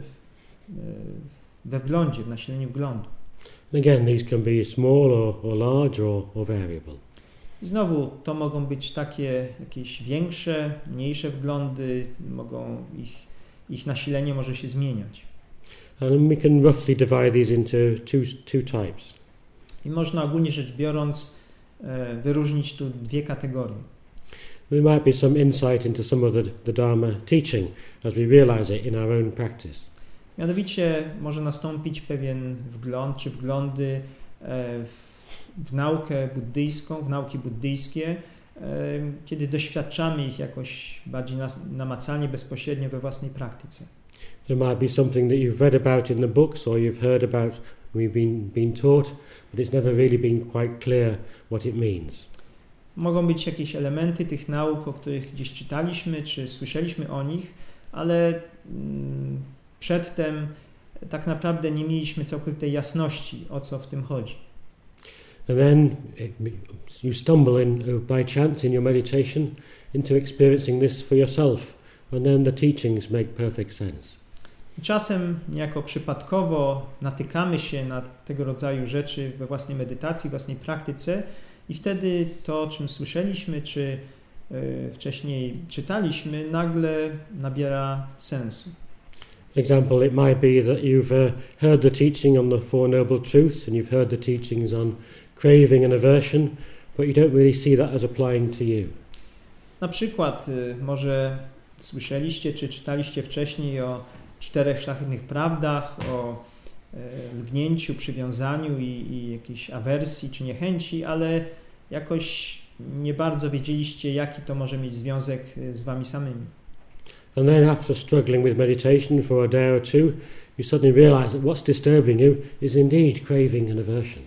we wglądzie, w nasileniu wglądu. Again, these can be small or, or large or, or variable. I znowu to mogą być takie jakieś większe, mniejsze wglądy, mogą ich, ich nasilenie może się zmieniać. And we can roughly divide these into two, two types. I można ogólnie rzecz biorąc wyróżnić tu dwie kategorie. There might be some insight into some of the, the Dharma teaching as we realize it in our own practice. Mianowicie może nastąpić pewien wgląd czy wglądy w, w naukę buddyjską, w nauki buddyjskie, kiedy doświadczamy ich jakoś bardziej namacalnie, bezpośrednio we własnej praktyce. There might be something that you've read about in the books or you've heard about, we've been, been taught, but it's never really been quite clear what it means. Mogą być jakieś elementy tych nauk, o których gdzieś czytaliśmy, czy słyszeliśmy o nich, ale mm, przedtem tak naprawdę nie mieliśmy całkowitej jasności, o co w tym chodzi. And then you stumble in, by chance in your meditation into experiencing this for yourself, and then the teachings make perfect sense. Czasem niejako przypadkowo natykamy się na tego rodzaju rzeczy we własnej medytacji, własnej praktyce i wtedy to, o czym słyszeliśmy, czy y, wcześniej czytaliśmy, nagle nabiera sensu. Example, it might be that you've uh, heard the teaching on the Four Noble Truths and you've heard the teachings on craving and aversion, but you don't really see that as applying to you. Na przykład y, może słyszeliście czy czytaliście wcześniej o czterech szlachetnych prawdach, o lgnięciu, przywiązaniu i, i jakiejś awersji czy niechęci, ale jakoś nie bardzo wiedzieliście, jaki to może mieć związek z wami samymi. And then after struggling with meditation for a day or two, you suddenly realize that what's disturbing you is indeed craving and aversion.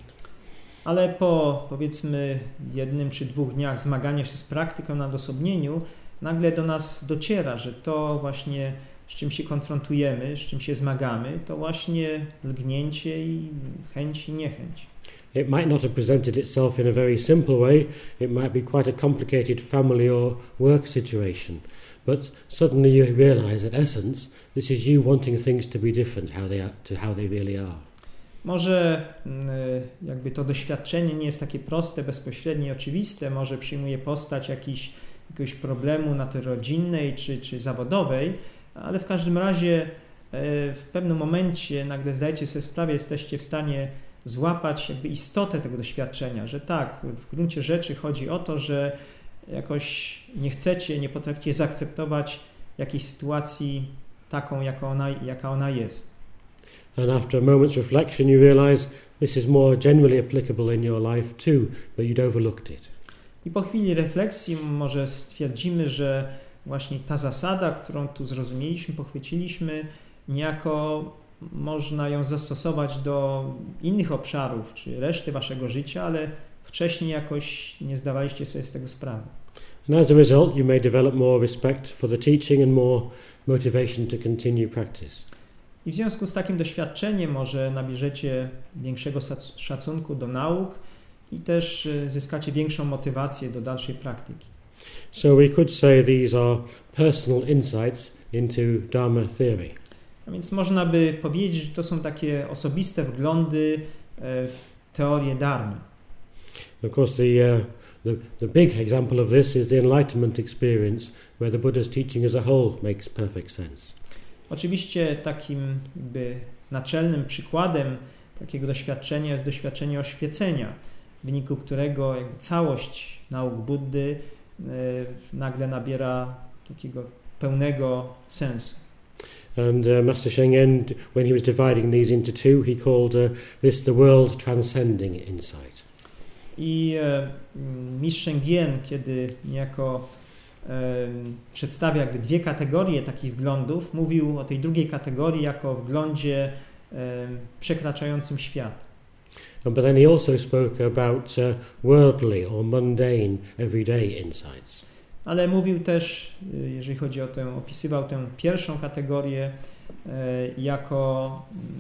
Ale po, powiedzmy, jednym czy dwóch dniach zmagania się z praktyką na odosobnieniu, nagle do nas dociera, że to właśnie, z czym się konfrontujemy, z czym się zmagamy, to właśnie lgnięcie i chęć i niechęć. It might not have presented itself in a very simple way. It might be quite a complicated family or work situation. But suddenly you realize, at essence, this is you wanting things to be different how they are, to how they really are. Może jakby to doświadczenie nie jest takie proste, bezpośrednie, oczywiste, może przyjmuje postać jakiś, jakiegoś problemu natury rodzinnej czy, czy zawodowej, ale w każdym razie w pewnym momencie nagle zdajecie sobie sprawę, jesteście w stanie złapać jakby istotę tego doświadczenia, że tak, w gruncie rzeczy chodzi o to, że jakoś nie chcecie, nie potraficie zaakceptować jakiejś sytuacji taką, jaka ona, jaka ona jest. And after a moment's reflection you realize this is more generally applicable in your life too, but you'd overlooked it. I po chwili refleksji może stwierdzimy, że właśnie ta zasada, którą tu zrozumieliśmy, pochwyciliśmy, niejako można ją zastosować do innych obszarów, czy reszty waszego życia, ale wcześniej jakoś nie zdawaliście sobie z tego sprawy. And as a result, you may develop more respect for the teaching and more motivation to continue practice. I w związku z takim doświadczeniem może nabierzecie większego szacunku do nauk i też zyskacie większą motywację do dalszej praktyki. So we could say these are personal insights into Dharma theory. A więc można by powiedzieć, że to są takie osobiste wglądy w teorię dharmy. Of course, the, uh, the the big example of this is the enlightenment experience, where the Buddha's teaching as a whole makes perfect sense. Oczywiście takim jakby naczelnym przykładem takiego doświadczenia jest doświadczenie oświecenia, w wyniku którego jakby całość nauk Buddy y, nagle nabiera takiego pełnego sensu. And uh, Master Sheng Yen, when he was dividing these into two, he called uh, this the world transcending insight. I e, mistrz Sheng-yen, kiedy niejako e, przedstawia jakby dwie kategorie takich wglądów, mówił o tej drugiej kategorii jako wglądzie e, przekraczającym świat. But then he also spoke about uh, worldly or mundane, everyday insights. Ale mówił też, jeżeli chodzi o tę, opisywał tę pierwszą kategorię e, jako,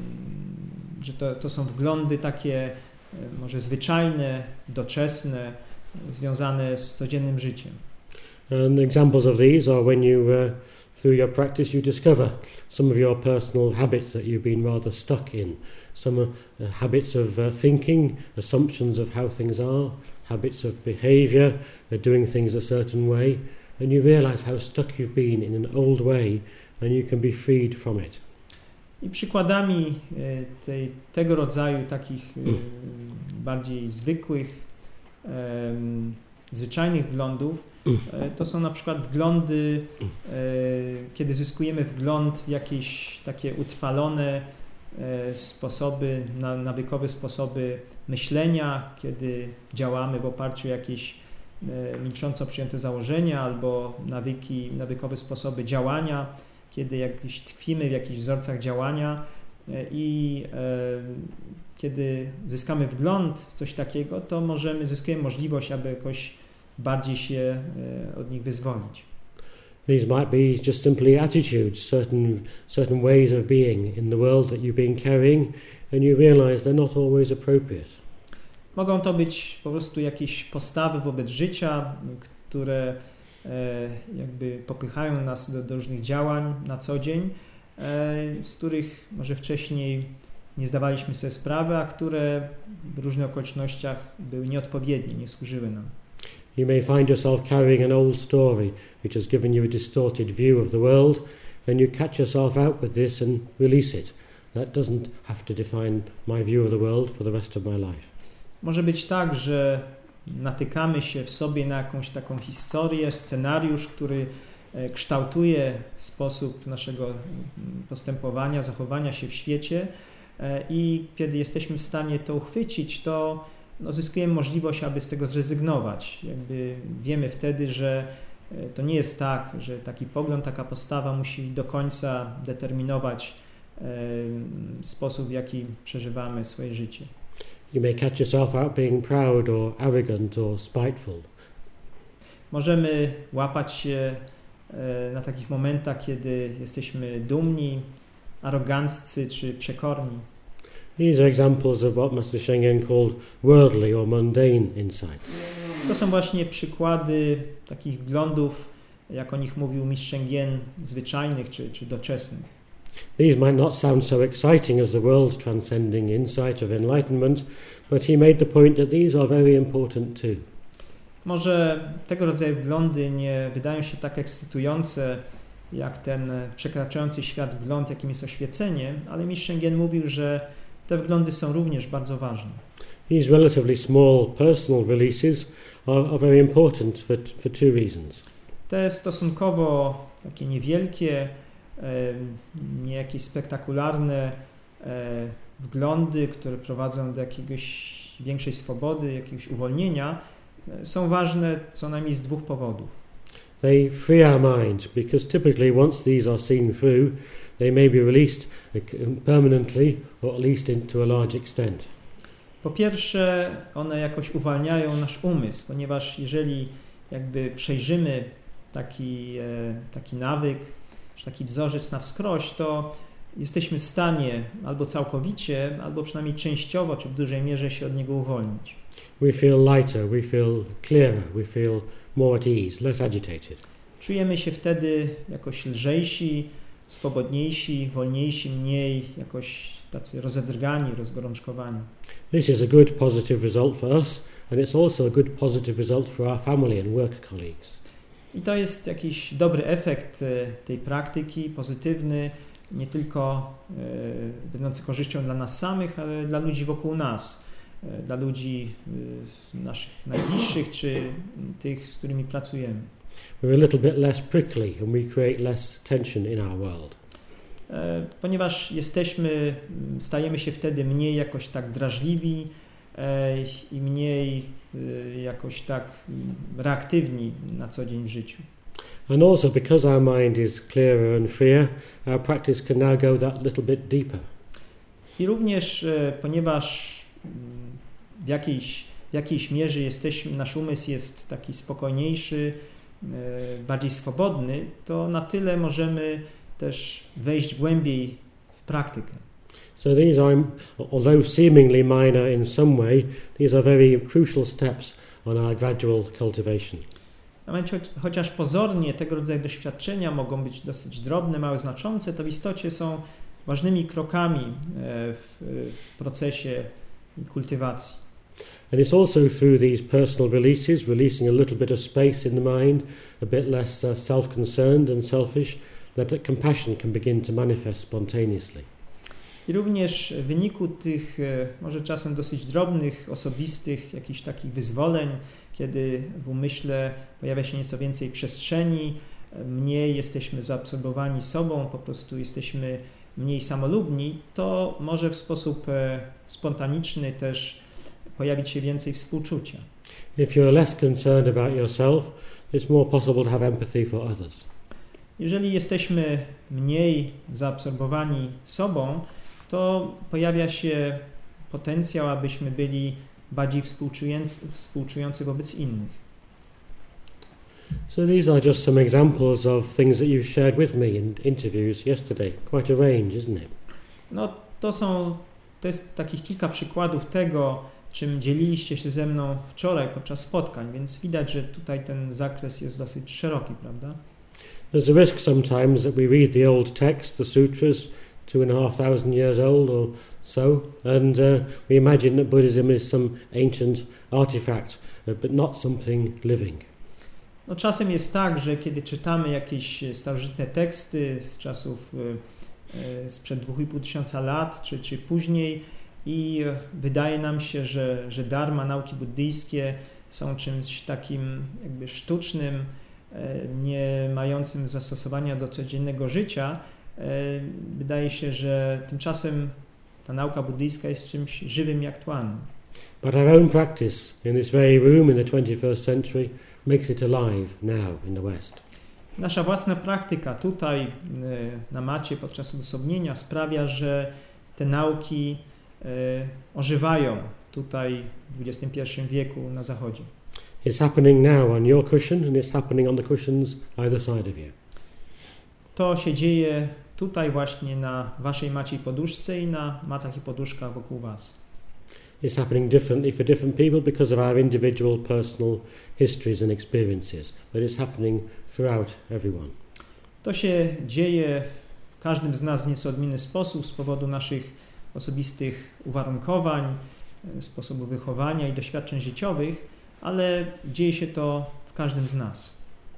że to, to są wglądy takie może zwyczajne, doczesne, związane z codziennym życiem. And examples of these are when you, uh, through your practice, you discover some of your personal habits that you've been rather stuck in. Some uh, habits of uh, thinking, assumptions of how things are, habits of behavior, uh, doing things a certain way, and you realize how stuck you've been in an old way, and you can be freed from it. I przykładami tej, tego rodzaju takich bardziej zwykłych, um, zwyczajnych wglądów to są na przykład wglądy, kiedy zyskujemy wgląd w jakieś takie utrwalone sposoby, nawykowe sposoby myślenia, kiedy działamy w oparciu o jakieś milcząco przyjęte założenia albo nawyki, nawykowe sposoby działania, kiedy jakieś tkwimy w jakichś wzorcach działania i e, kiedy zyskamy wgląd w coś takiego, to możemy, zyskujemy możliwość, aby jakoś bardziej się e, od nich wyzwolić. These might be just simply attitudes, certain certain ways of being in the world that you've been carrying, and you realize they're not always appropriate. Mogą to być po prostu jakieś postawy wobec życia, które e, jakby popychają nas do, do różnych działań na co dzień, e, z których może wcześniej nie zdawaliśmy sobie sprawy, a które w różnych okolicznościach były nieodpowiednie, nie służyły nam. You may find yourself carrying an old story which has given you a distorted view of the world, and you catch yourself out with this and release it. That doesn't have to define my view of the world for the rest of my life. Może być tak, że natykamy się w sobie na jakąś taką historię, scenariusz, który kształtuje sposób naszego postępowania, zachowania się w świecie i kiedy jesteśmy w stanie to uchwycić, to no, zyskujemy możliwość, aby z tego zrezygnować. Jakby wiemy wtedy, że to nie jest tak, że taki pogląd, taka postawa musi do końca determinować sposób, w jaki przeżywamy swoje życie. You may catch yourself out being proud or arrogant or spiteful. Możemy łapać się na takich momentach, kiedy jesteśmy dumni, aroganccy czy przekorni. These are examples of what Master Shengen called worldly or mundane insights. To są właśnie przykłady takich wglądów, jak o nich mówił mistrz Shengen, zwyczajnych czy, czy doczesnych. These might not sound so exciting as the world transcending insight of enlightenment, but he made the point that these are very important too. Może tego rodzaju wglądy nie wydają się tak ekscytujące, jak ten przekraczający świat wgląd, jakim jest oświecenie, ale mistrz Shengen mówił, że te wglądy są również bardzo ważne. These relatively small personal releases are, are very important for, for two reasons. Te stosunkowo takie niewielkie, nie jakieś spektakularne wglądy, które prowadzą do jakiegoś większej swobody, jakiegoś uwolnienia, są ważne co najmniej z dwóch powodów. They free our mind because typically once these are seen through, they may be released permanently or at least in, to a large extent. Po pierwsze, one jakoś uwalniają nasz umysł, ponieważ jeżeli jakby przejrzymy taki, taki nawyk, czy taki wzorzec na wskroś, to jesteśmy w stanie albo całkowicie, albo przynajmniej częściowo, czy w dużej mierze się od niego uwolnić. We feel lighter, we feel clearer, we feel more at ease, less agitated. Czujemy się wtedy jakoś lżejsi, swobodniejsi, wolniejsi, mniej jakoś tacy rozedrgani, rozgorączkowani. This is a good positive result for us, and it's also a good positive result for our family and work colleagues. I to jest jakiś dobry efekt tej praktyki, pozytywny, nie tylko e, będący korzyścią dla nas samych, ale dla ludzi wokół nas, e, dla ludzi e, naszych najbliższych, czy tych, z którymi pracujemy. We're a little bit less prickly and we create less tension in our world. E, ponieważ jesteśmy, stajemy się wtedy mniej jakoś tak drażliwi e, i mniej e, jakoś tak reaktywni na co dzień w życiu. And also because our mind is clearer and freer, our practice can now go that little bit deeper. I również e, ponieważ w jakiejś, w jakiejś mierze jesteśmy, nasz umysł jest taki spokojniejszy, e, bardziej swobodny, to na tyle możemy też wejść głębiej w praktykę. So these are, although seemingly minor in some way, these are very crucial steps on our gradual cultivation. Chociaż pozornie tego rodzaju doświadczenia mogą być dosyć drobne, małe, znaczące, to w istocie są ważnymi krokami w procesie kultywacji. And it's also through these personal releases, releasing a little bit of space in the mind, a bit less uh, self-concerned and selfish, that compassion can begin to manifest spontaneously. I również w wyniku tych może czasem dosyć drobnych, osobistych, jakichś takich wyzwoleń, kiedy w umyśle pojawia się nieco więcej przestrzeni, mniej jesteśmy zaabsorbowani sobą, po prostu jesteśmy mniej samolubni, to może w sposób spontaniczny też pojawić się więcej współczucia. If you're less concerned about yourself, it's more possible to have empathy for others. Jeżeli jesteśmy mniej zaabsorbowani sobą, to pojawia się potencjał, abyśmy byli bardziej współczujący, współczujący wobec innych. So these are just some examples of things that you've shared with me in interviews yesterday. Quite a range, isn't it? No to są, to jest takich kilka przykładów tego, czym dzieliliście się ze mną wczoraj podczas spotkań, więc widać, że tutaj ten zakres jest dosyć szeroki, prawda? There's a risk sometimes that we read the old text, the sutras, two and a half thousand years old or so, and uh, we imagine that Buddhism is some ancient artifact, uh, but not something living. No czasem jest tak, że kiedy czytamy jakieś starożytne teksty z czasów y, y, sprzed dwóch i pół tysiąca lat, czy, czy później i wydaje nam się, że, że dharma, nauki buddyjskie są czymś takim jakby sztucznym, y, nie mającym zastosowania do codziennego życia, wydaje się, że tymczasem ta nauka buddyjska jest czymś żywym i aktualnym. But our own practice in this very room in the twenty-first century makes it alive now in the West. Nasza własna praktyka tutaj na macie podczas odosobnienia sprawia, że te nauki ożywają tutaj w dwudziestym pierwszym wieku na Zachodzie. It's happening now on your cushion and it's happening on the cushions either side of you. To się dzieje tutaj właśnie na waszej macie i poduszce i na matach i poduszkach wokół was. It's happening differently for different people because of our individual personal histories and experiences, but it's happening throughout everyone. To się dzieje w każdym z nas w nieco odmienny sposób z powodu naszych osobistych uwarunkowań, sposobu wychowania i doświadczeń życiowych, ale dzieje się to w każdym z nas.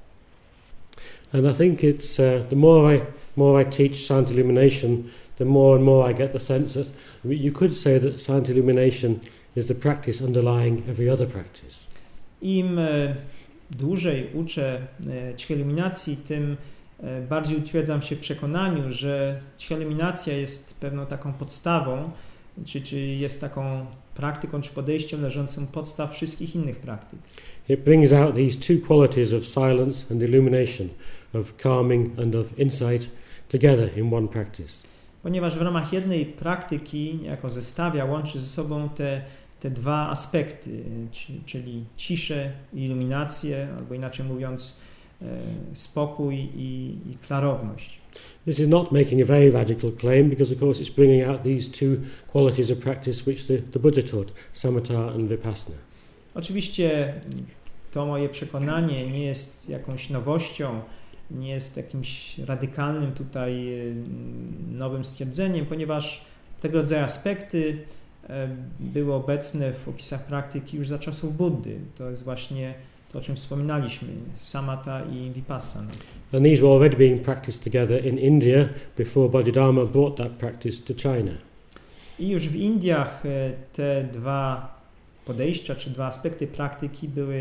And I think it's uh, the more I more I teach Silent Illumination, the more and more I get the sense that you could say that Silent Illumination is the practice underlying every other practice. Im e, dłużej uczę e, Ćchi Iluminacji, tym e, bardziej utwierdzam się w przekonaniu, że Ćchi Iluminacja jest pewną taką podstawą, czy, czy jest taką praktyką, czy podejściem leżącym u podstaw wszystkich innych praktyk. It brings out these two qualities of silence and illumination, of calming and of insight together in one practice. Ponieważ w ramach jednej praktyki niejako zestawia, łączy ze sobą te, te dwa aspekty, czyli ciszę i iluminację, albo inaczej mówiąc spokój i, i klarowność. This is not making a very radical claim because of course it's bringing out these two qualities of practice which the, the Buddha taught, samatha and vipassana. Oczywiście to moje przekonanie nie jest jakąś nowością, nie jest jakimś radykalnym tutaj nowym stwierdzeniem, ponieważ tego rodzaju aspekty były obecne w opisach praktyki już za czasów Buddy. To jest właśnie to, o czym wspominaliśmy, samatha i vipassana. And these were already being practiced together in India before Bodhidharma brought that practice to China. I już w Indiach te dwa podejścia, czy dwa aspekty praktyki były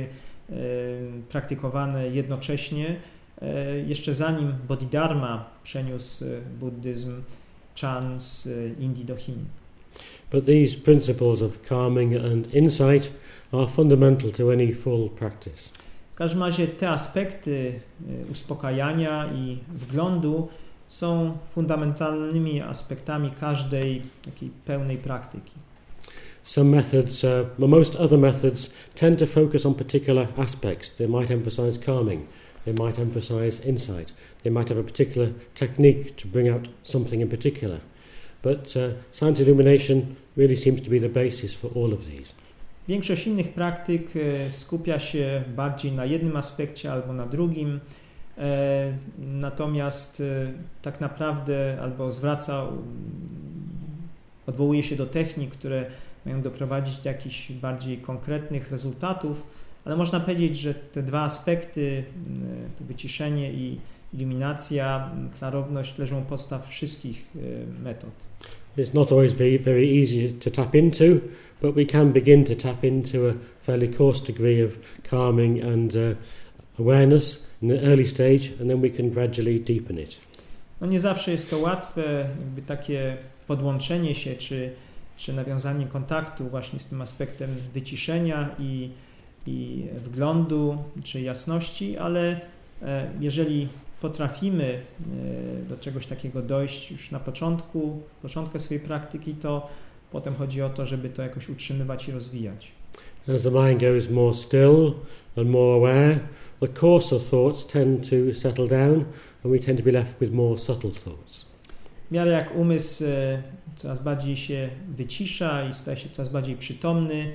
praktykowane jednocześnie, jeszcze zanim Bodhidharma przeniósł buddyzm Chan z Indii do Chin. But these principles of calming and insight are fundamental to any full practice. W każdym razie te aspekty uspokajania i wglądu są fundamentalnymi aspektami każdej takiej pełnej praktyki. Some methods, uh, most other methods tend to focus on particular aspects. They might emphasize calming, they might emphasize insight, they might have a particular technique to bring out something in particular. But uh, Silent Illumination really seems to be the basis for all of these. Większość innych praktyk skupia się bardziej na jednym aspekcie albo na drugim, natomiast tak naprawdę albo zwraca, odwołuje się do technik, które mają doprowadzić do jakichś bardziej konkretnych rezultatów, ale można powiedzieć, że te dwa aspekty, to wyciszenie i iluminacja, klarowność leżą u podstaw wszystkich metod. It's not always very, very easy to tap into, but we can begin to tap into a fairly coarse degree of calming and uh, awareness in the early stage, and then we can gradually deepen it. No nie zawsze jest to łatwe, jakby takie podłączenie się, czy, czy nawiązanie kontaktu właśnie z tym aspektem wyciszenia i, i wglądu, czy jasności, ale e, jeżeli potrafimy do czegoś takiego dojść już na początku, początku swojej praktyki, to potem chodzi o to, żeby to jakoś utrzymywać i rozwijać. As the mind goes more still and more aware, the coarser thoughts tend to settle down and we tend to be left with more subtle thoughts. W miarę jak umysł coraz bardziej się wycisza i staje się coraz bardziej przytomny,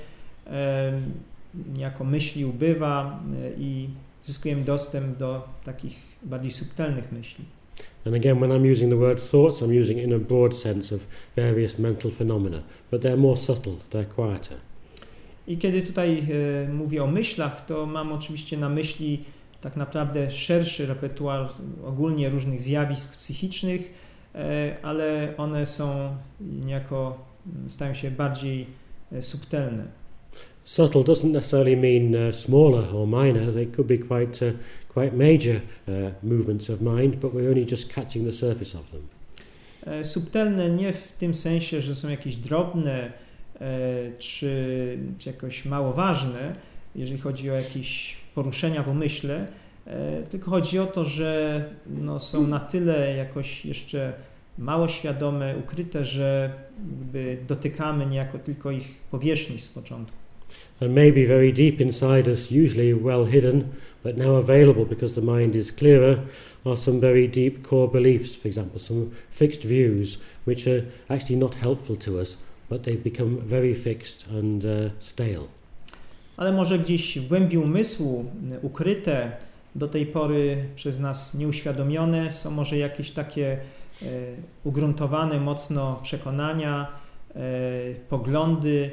niejako myśli ubywa i zyskujemy dostęp do takich bardziej subtelnych myśli. And again, when I'm using the word thoughts, I'm using it in a broad sense of various mental phenomena, but they're more subtle, they're quieter. I kiedy tutaj e, mówię o myślach, to mam oczywiście na myśli tak naprawdę szerszy repertuar ogólnie różnych zjawisk psychicznych, e, ale one są niejako, stają się bardziej e, subtelne. Subtle doesn't necessarily mean uh, smaller or minor. They could be quite uh, quite major uh, movements of mind, but we're only just catching the surface of them. E, subtelne nie w tym sensie, że są jakieś drobne e, czy, czy jakoś mało ważne, jeżeli chodzi o jakieś poruszenia w umyśle, e, tylko chodzi o to, że no, są na tyle jakoś jeszcze mało świadome, ukryte, że jakby dotykamy niejako tylko ich powierzchni z początku. And maybe very deep inside us, usually well hidden, but now available because the mind is clearer, are some very deep core beliefs, for example, some fixed views which are actually not helpful to us, but they've become very fixed and uh, stale. Ale może gdzieś w głębi umysłu, ukryte, do tej pory przez nas nieuświadomione, są może jakieś takie e, ugruntowane mocno przekonania, e, poglądy,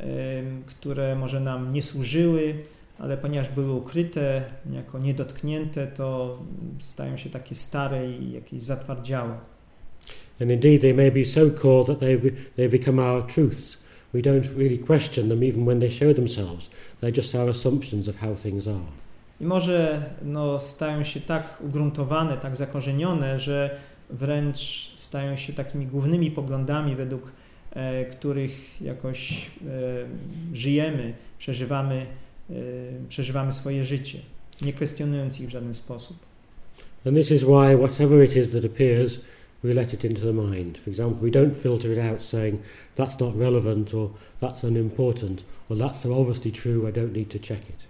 które może nam nie służyły, ale ponieważ były ukryte, niejako niedotknięte, to stają się takie stare i jakieś zatwardziałe. And indeed they may be so core that they, they become our truths. We don't really question them even when they show themselves. They're just our assumptions of how things are. I może no, stają się tak ugruntowane, tak zakorzenione, że wręcz stają się takimi głównymi poglądami, według e, których jakoś e, żyjemy, przeżywamy, e, przeżywamy swoje życie, nie kwestionując ich w żaden sposób. And this is why whatever it is that appears, we let it into the mind. For example, we don't filter it out saying that's not relevant or that's unimportant or that's so obviously true, I don't need to check it.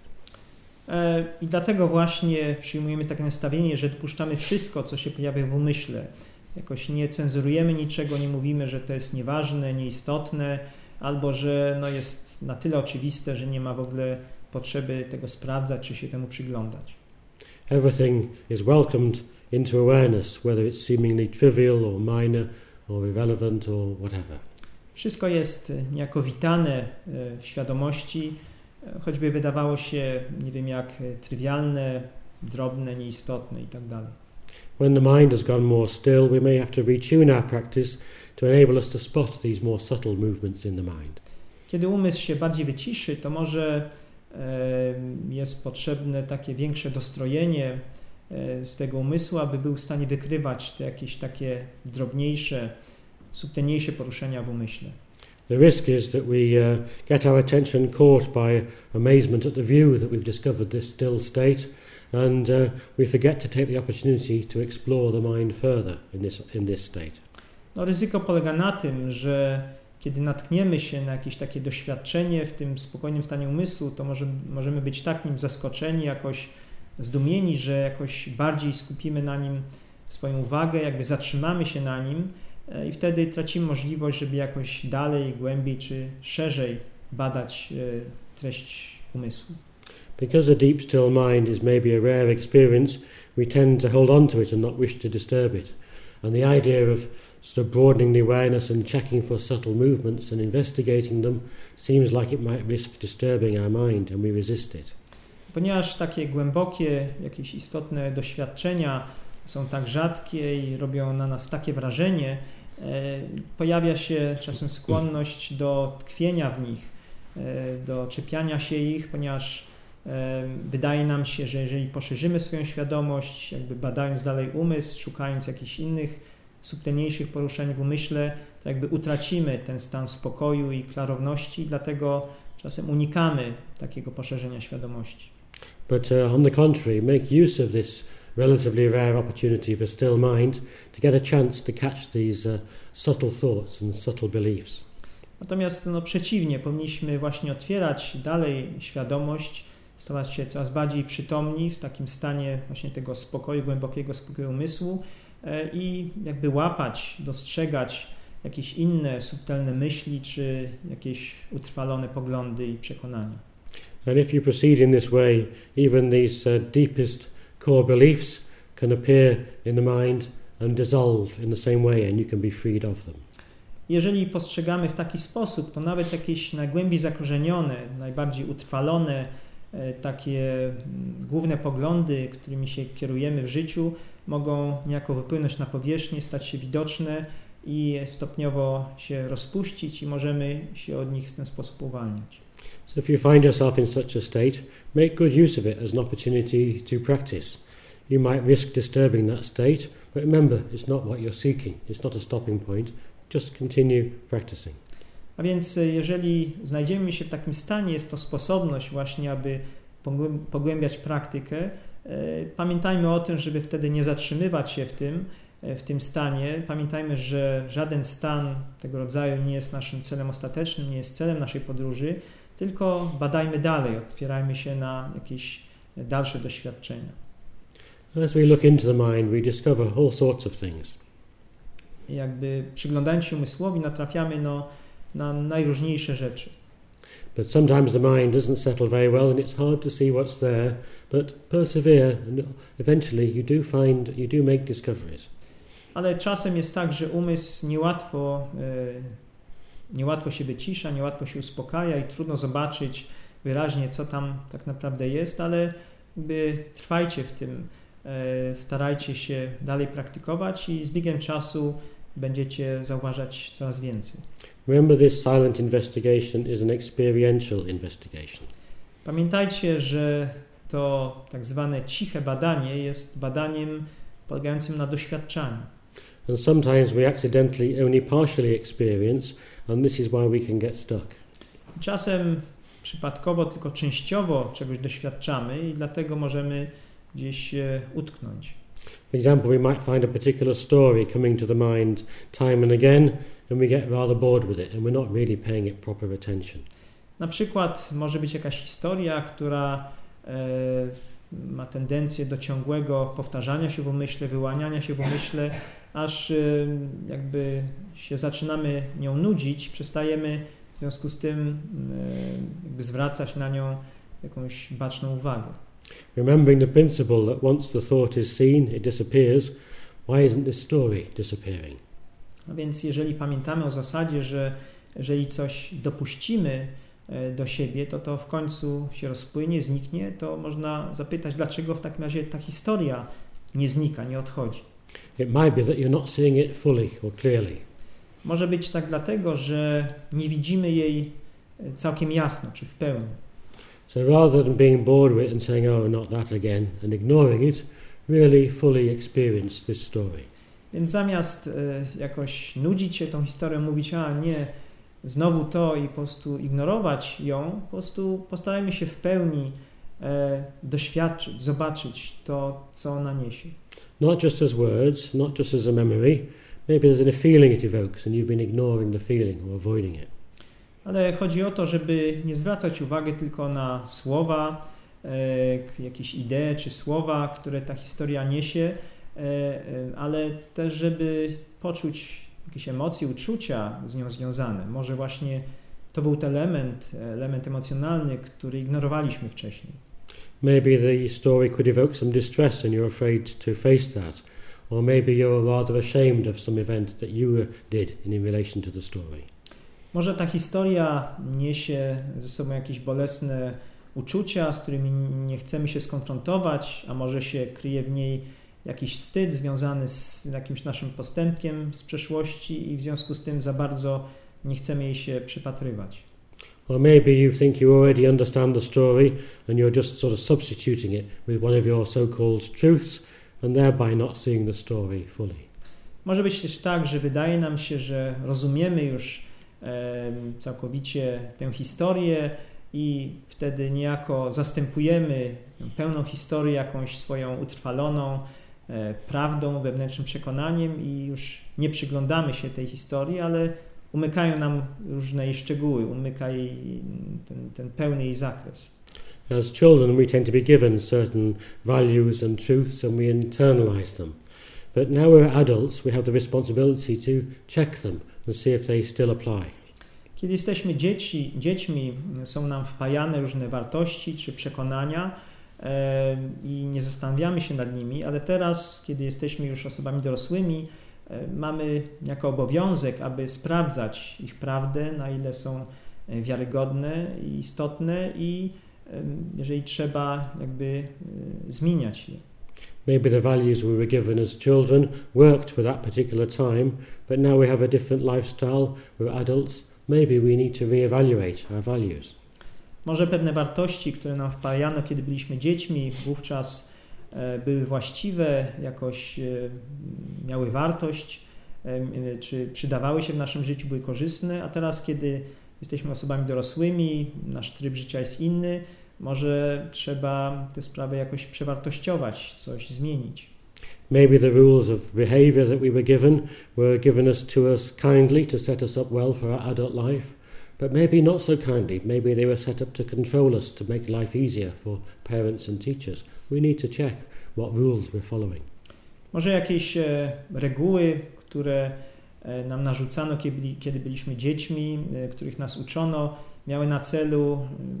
E, I dlatego właśnie przyjmujemy takie nastawienie, że dopuszczamy wszystko, co się pojawia w umyśle. Jakoś nie cenzurujemy niczego, nie mówimy, że to jest nieważne, nieistotne, albo że no, jest na tyle oczywiste, że nie ma w ogóle potrzeby tego sprawdzać, czy się temu przyglądać. Everything is welcomed into awareness, whether it's seemingly trivial or minor or irrelevant or whatever. Wszystko jest niejako witane w świadomości, choćby wydawało się, nie wiem jak, trywialne, drobne, nieistotne i tak dalej. When the mind has gone more still, we may have to retune our practice to enable us to spot these more subtle movements in the mind. Kiedy umysł się bardziej wyciszy, to może e, jest potrzebne takie większe dostrojenie e, swego umysłu, aby był w stanie wykrywać te jakieś takie drobniejsze, subtelniejsze poruszenia w umyśle. The risk is that we uh, get our attention caught by amazement at the view that we've discovered this still state, and uh, we forget to take the opportunity to explore the mind further in this, in this state. No, ryzyko polega na tym, że kiedy natkniemy się na jakieś takie doświadczenie w tym spokojnym stanie umysłu, to może, możemy być tak nim zaskoczeni, jakoś zdumieni, że jakoś bardziej skupimy na nim swoją uwagę, jakby zatrzymamy się na nim i wtedy tracimy możliwość, żeby jakoś dalej, głębiej czy szerzej badać treść umysłu. Because the deep still mind is maybe a rare experience, we tend to hold on to it and not wish to disturb it. And the idea of sort of broadening the awareness and checking for subtle movements and investigating them seems like it might risk disturbing our mind, and we resist it. Ponieważ takie głębokie, jakieś istotne doświadczenia są tak rzadkie i robią na nas takie wrażenie, e, pojawia się czasem skłonność do tkwienia w nich, e, do czepiania się ich, ponieważ e, wydaje nam się, że jeżeli poszerzymy swoją świadomość, jakby badając dalej umysł, szukając jakichś innych, subtelniejszych poruszeń w umyśle, to jakby utracimy ten stan spokoju i klarowności, dlatego czasem unikamy takiego poszerzenia świadomości. But uh, on the contrary, make use of this relatively rare opportunity for still mind to get a chance to catch these uh, subtle thoughts and subtle beliefs. Natomiast no, przeciwnie, powinniśmy właśnie otwierać dalej świadomość, stawać się coraz bardziej przytomni w takim stanie właśnie tego spokoju, głębokiego spokoju umysłu e, i jakby łapać, dostrzegać jakieś inne subtelne myśli czy jakieś utrwalone poglądy i przekonania. And if you proceed in this way, even these uh, deepest core beliefs can appear in the mind and dissolve in the same way, and you can be freed of them. Jeżeli postrzegamy w taki sposób, to nawet jakieś najgłębiej zakorzenione, najbardziej utrwalone, e, takie m, główne poglądy, którymi się kierujemy w życiu, mogą niejako wypłynąć na powierzchnię, stać się widoczne i stopniowo się rozpuścić i możemy się od nich w ten sposób uwalniać. So if you find yourself in such a state, make good use of it as an opportunity to practice. You might risk disturbing that state, but remember, it's not what you're seeking. It's not a stopping point. Just continue practicing. A więc jeżeli znajdziemy się w takim stanie, jest to sposobność właśnie, aby pogłębiać praktykę. Pamiętajmy o tym, żeby wtedy nie zatrzymywać się w tym, w tym stanie. Pamiętajmy, że żaden stan tego rodzaju nie jest naszym celem ostatecznym, nie jest celem naszej podróży, tylko badajmy dalej, otwierajmy się na jakieś dalsze doświadczenia. As we look into the mind, we discover all sorts of things. Jakby przyglądając się umysłowi, natrafiamy no, na najróżniejsze rzeczy. But sometimes the mind doesn't settle very well and it's hard to see what's there, but persevere and eventually you do find, you do make discoveries. Ale czasem jest tak, że umysł niełatwo, e, niełatwo się wycisza, niełatwo się uspokaja i trudno zobaczyć wyraźnie, co tam tak naprawdę jest, ale jakby trwajcie w tym, e, starajcie się dalej praktykować i z biegiem czasu będziecie zauważać coraz więcej. Remember, this silent investigation is an experiential investigation. Pamiętajcie, że to tak zwane ciche badanie jest badaniem polegającym na doświadczaniu. And sometimes we accidentally only partially experience, and this is why we can get stuck. Czasem przypadkowo, tylko częściowo czegoś doświadczamy i dlatego możemy gdzieś utknąć. For example, we might find a particular story coming to the mind time and again, and we get rather bored with it, and we're not really paying it proper attention. Na przykład może być jakaś historia, która e, ma tendencję do ciągłego powtarzania się w umyśle, wyłaniania się w umyśle, aż e, jakby się zaczynamy nią nudzić, przestajemy w związku z tym e, jakby zwracać na nią jakąś baczną uwagę. Remembering the principle that once the thought is seen, it disappears, why isn't this story disappearing? A więc jeżeli pamiętamy o zasadzie, że jeżeli coś dopuścimy do siebie, to to w końcu się rozpłynie, zniknie, to można zapytać, dlaczego w takim razie ta historia nie znika, nie odchodzi. It might be that you're not seeing it fully or clearly. Może być tak dlatego, że nie widzimy jej całkiem jasno, czy w pełni. So rather than being bored with it and saying, oh, not that again, and ignoring it, really fully experience this story. Więc zamiast e, jakoś nudzić się tą historią, mówić, a nie, znowu to i po prostu ignorować ją, po prostu postarajmy się w pełni e, doświadczyć, zobaczyć to, co ona niesie. Not just as words, not just as a memory, maybe there's a feeling it evokes and you've been ignoring the feeling or avoiding it. Ale chodzi o to, żeby nie zwracać uwagi tylko na słowa, e, jakieś idee czy słowa, które ta historia niesie, e, e, ale też, żeby poczuć jakieś emocje, uczucia z nią związane. Może właśnie to był ten element, element emocjonalny, który ignorowaliśmy wcześniej. Maybe the story could evoke some distress and you're afraid to face that. Or maybe you're rather ashamed of some event that you did in relation to the story. Może ta historia niesie ze sobą jakieś bolesne uczucia, z którymi nie chcemy się skonfrontować, a może się kryje w niej jakiś wstyd związany z jakimś naszym postępkiem z przeszłości i w związku z tym za bardzo nie chcemy jej się przypatrywać. Or maybe you think you already understand the story and you're just sort of substituting it with one of your so-called truths and thereby not seeing the story fully. Może być też tak, że wydaje nam się, że rozumiemy już e, całkowicie tę historię i wtedy niejako zastępujemy pełną historię jakąś swoją utrwaloną e, prawdą, wewnętrznym przekonaniem i już nie przyglądamy się tej historii, ale umykają nam różne jej szczegóły, umyka jej ten, ten pełny jej zakres. As children we tend to be given certain values and truths and we internalize them. But now we're adults, we have the responsibility to check them and see if they still apply. Kiedy jesteśmy dzieci, dziećmi, są nam wpajane różne wartości czy przekonania e, i nie zastanawiamy się nad nimi, ale teraz, kiedy jesteśmy już osobami dorosłymi, e, mamy jako obowiązek, aby sprawdzać ich prawdę, na ile są wiarygodne i istotne i e, jeżeli trzeba, jakby e, zmieniać je. Maybe the values we were given as children worked for that particular time, but now we have a different lifestyle, we're adults, maybe we need to reevaluate our values. Może pewne wartości, które nam wpajano, kiedy byliśmy dziećmi, wówczas były właściwe, jakoś miały wartość, czy przydawały się w naszym życiu, były korzystne, a teraz, kiedy jesteśmy osobami dorosłymi, nasz tryb życia jest inny, może trzeba te sprawy jakoś przewartościować, coś zmienić. Maybe the rules of behavior that we were given were given us to us kindly to set us up well for our adult life, but maybe not so kindly. Maybe they were set up to control us, to make life easier for parents and teachers. We need to check what rules we're following. Może jakieś e, reguły, które e, nam narzucano, kiedy, kiedy byliśmy dziećmi, e, których nas uczono, miały na celu,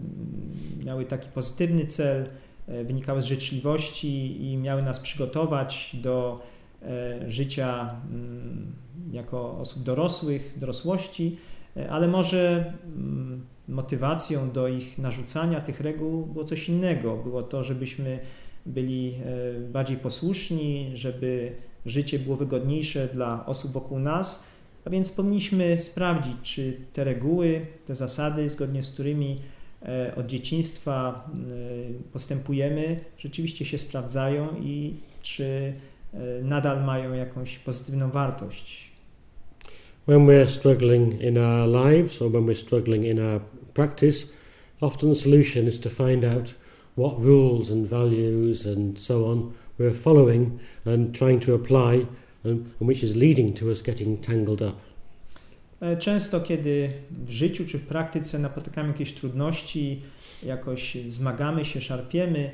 e, miały taki pozytywny cel, e, wynikały z życzliwości i miały nas przygotować do e, życia m, jako osób dorosłych, dorosłości, e, ale może m, motywacją do ich narzucania tych reguł było coś innego. Było to, żebyśmy byli bardziej posłuszni, żeby życie było wygodniejsze dla osób wokół nas, a więc powinniśmy sprawdzić, czy te reguły, te zasady, zgodnie z którymi od dzieciństwa postępujemy, rzeczywiście się sprawdzają i czy nadal mają jakąś pozytywną wartość. When we're struggling in our lives or when we're struggling in our practice, often the solution is to find out what rules and values and so on we're following and trying to apply, and, and which is leading to us getting tangled up. Często, kiedy w życiu czy w praktyce napotykamy jakieś trudności, jakoś zmagamy się, szarpiemy,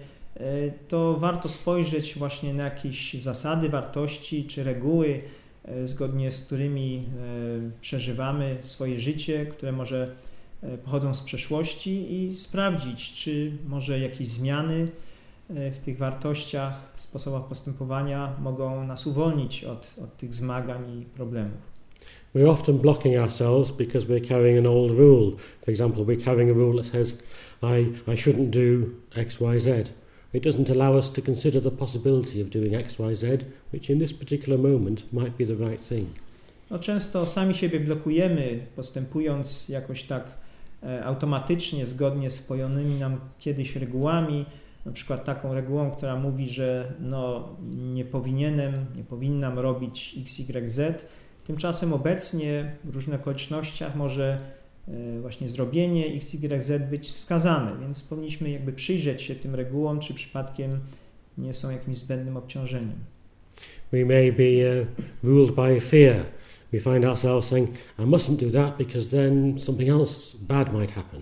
to warto spojrzeć właśnie na jakieś zasady, wartości czy reguły, zgodnie z którymi przeżywamy swoje życie, które może pochodzą z przeszłości i sprawdzić, czy może jakieś zmiany w tych wartościach, w sposobach postępowania mogą nas uwolnić od, od tych zmagań i problemów. We're often blocking ourselves because we're carrying an old rule. For example, we're carrying a rule that says, I, I shouldn't do X, Y, Z. It doesn't allow us to consider the possibility of doing X, Y, Z, which in this particular moment might be the right thing. No, często sami siebie blokujemy, postępując jakoś tak automatycznie, zgodnie z wpojonymi nam kiedyś regułami, na przykład taką regułą, która mówi, że no, nie powinienem, nie powinnam robić X, Y, Z. Tymczasem obecnie w różnych okolicznościach może właśnie zrobienie X, Y, Z być wskazane, więc powinniśmy jakby przyjrzeć się tym regułom, czy przypadkiem nie są jakimś zbędnym obciążeniem. We may be uh, ruled by fear. We find ourselves saying, I mustn't do that because then something else bad might happen.